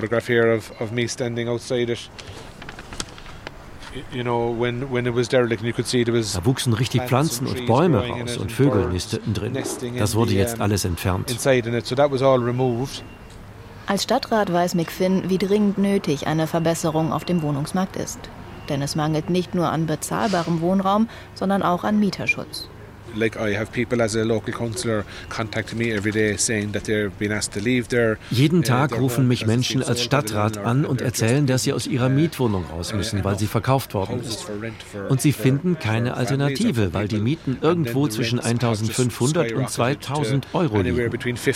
[SPEAKER 19] wuchsen richtig Pflanzen und Bäume raus und Vögel nisteten drin. Das wurde jetzt alles entfernt.
[SPEAKER 7] Als Stadtrat weiß McFinn, wie dringend nötig eine Verbesserung auf dem Wohnungsmarkt ist. Denn es mangelt nicht nur an bezahlbarem Wohnraum, sondern auch an Mieterschutz.
[SPEAKER 19] Jeden Tag rufen mich Menschen als Stadtrat an und erzählen, dass sie aus ihrer Mietwohnung raus müssen, weil sie verkauft worden ist. Und sie finden keine Alternative, weil die Mieten irgendwo zwischen eintausendfünfhundert und zweitausend Euro liegen.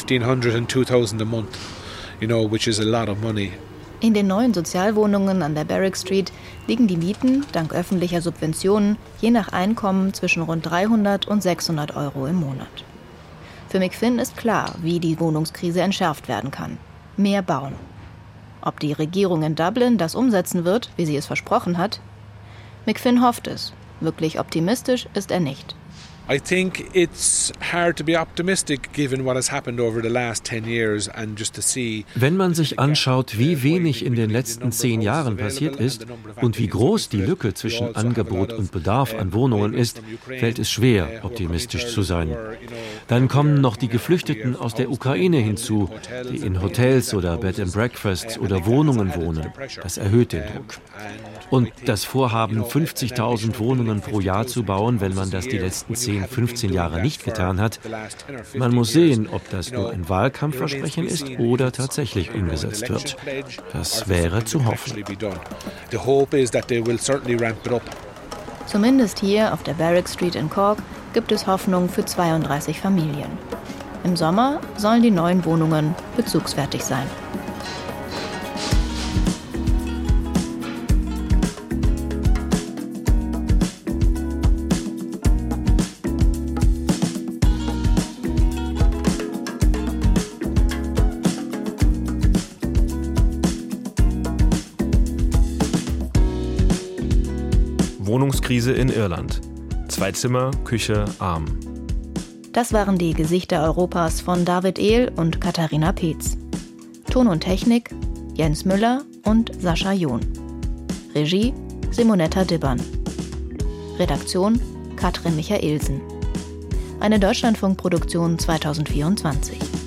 [SPEAKER 7] In den neuen Sozialwohnungen an der Barrack Street liegen die Mieten, dank öffentlicher Subventionen, je nach Einkommen zwischen rund dreihundert und sechshundert Euro im Monat. Für McFinn ist klar, wie die Wohnungskrise entschärft werden kann. Mehr bauen. Ob die Regierung in Dublin das umsetzen wird, wie sie es versprochen hat? McFinn hofft es. Wirklich optimistisch ist er nicht.
[SPEAKER 9] I think it's hard to be optimistic given what has happened over the last ten years and just to see.
[SPEAKER 19] Wenn man sich anschaut, wie wenig in den letzten zehn Jahren passiert ist und wie groß die Lücke zwischen Angebot und Bedarf an Wohnungen ist, fällt es schwer, optimistisch zu sein. Dann kommen noch die Geflüchteten aus der Ukraine hinzu, die in Hotels oder Bed and Breakfasts oder Wohnungen wohnen. Das erhöht den Druck. Und das Vorhaben, fünfzigtausend Wohnungen pro Jahr zu bauen, wenn man das die letzten zehn, fünfzehn Jahre nicht getan hat. Man muss sehen, ob das nur ein Wahlkampfversprechen ist oder tatsächlich umgesetzt wird. Das wäre zu hoffen.
[SPEAKER 7] Zumindest hier auf der Barrack Street in Cork gibt es Hoffnung für zweiunddreißig Familien. Im Sommer sollen die neuen Wohnungen bezugsfertig sein.
[SPEAKER 6] Wohnungskrise in Irland. Zwei Zimmer, Küche, arm.
[SPEAKER 7] Das waren die Gesichter Europas von David Ehl und Katharina Peetz. Ton und Technik Jens Müller und Sascha John. Regie Simonetta Dibbern. Redaktion Katrin Michaelsen. Eine Deutschlandfunkproduktion zweitausendvierundzwanzig.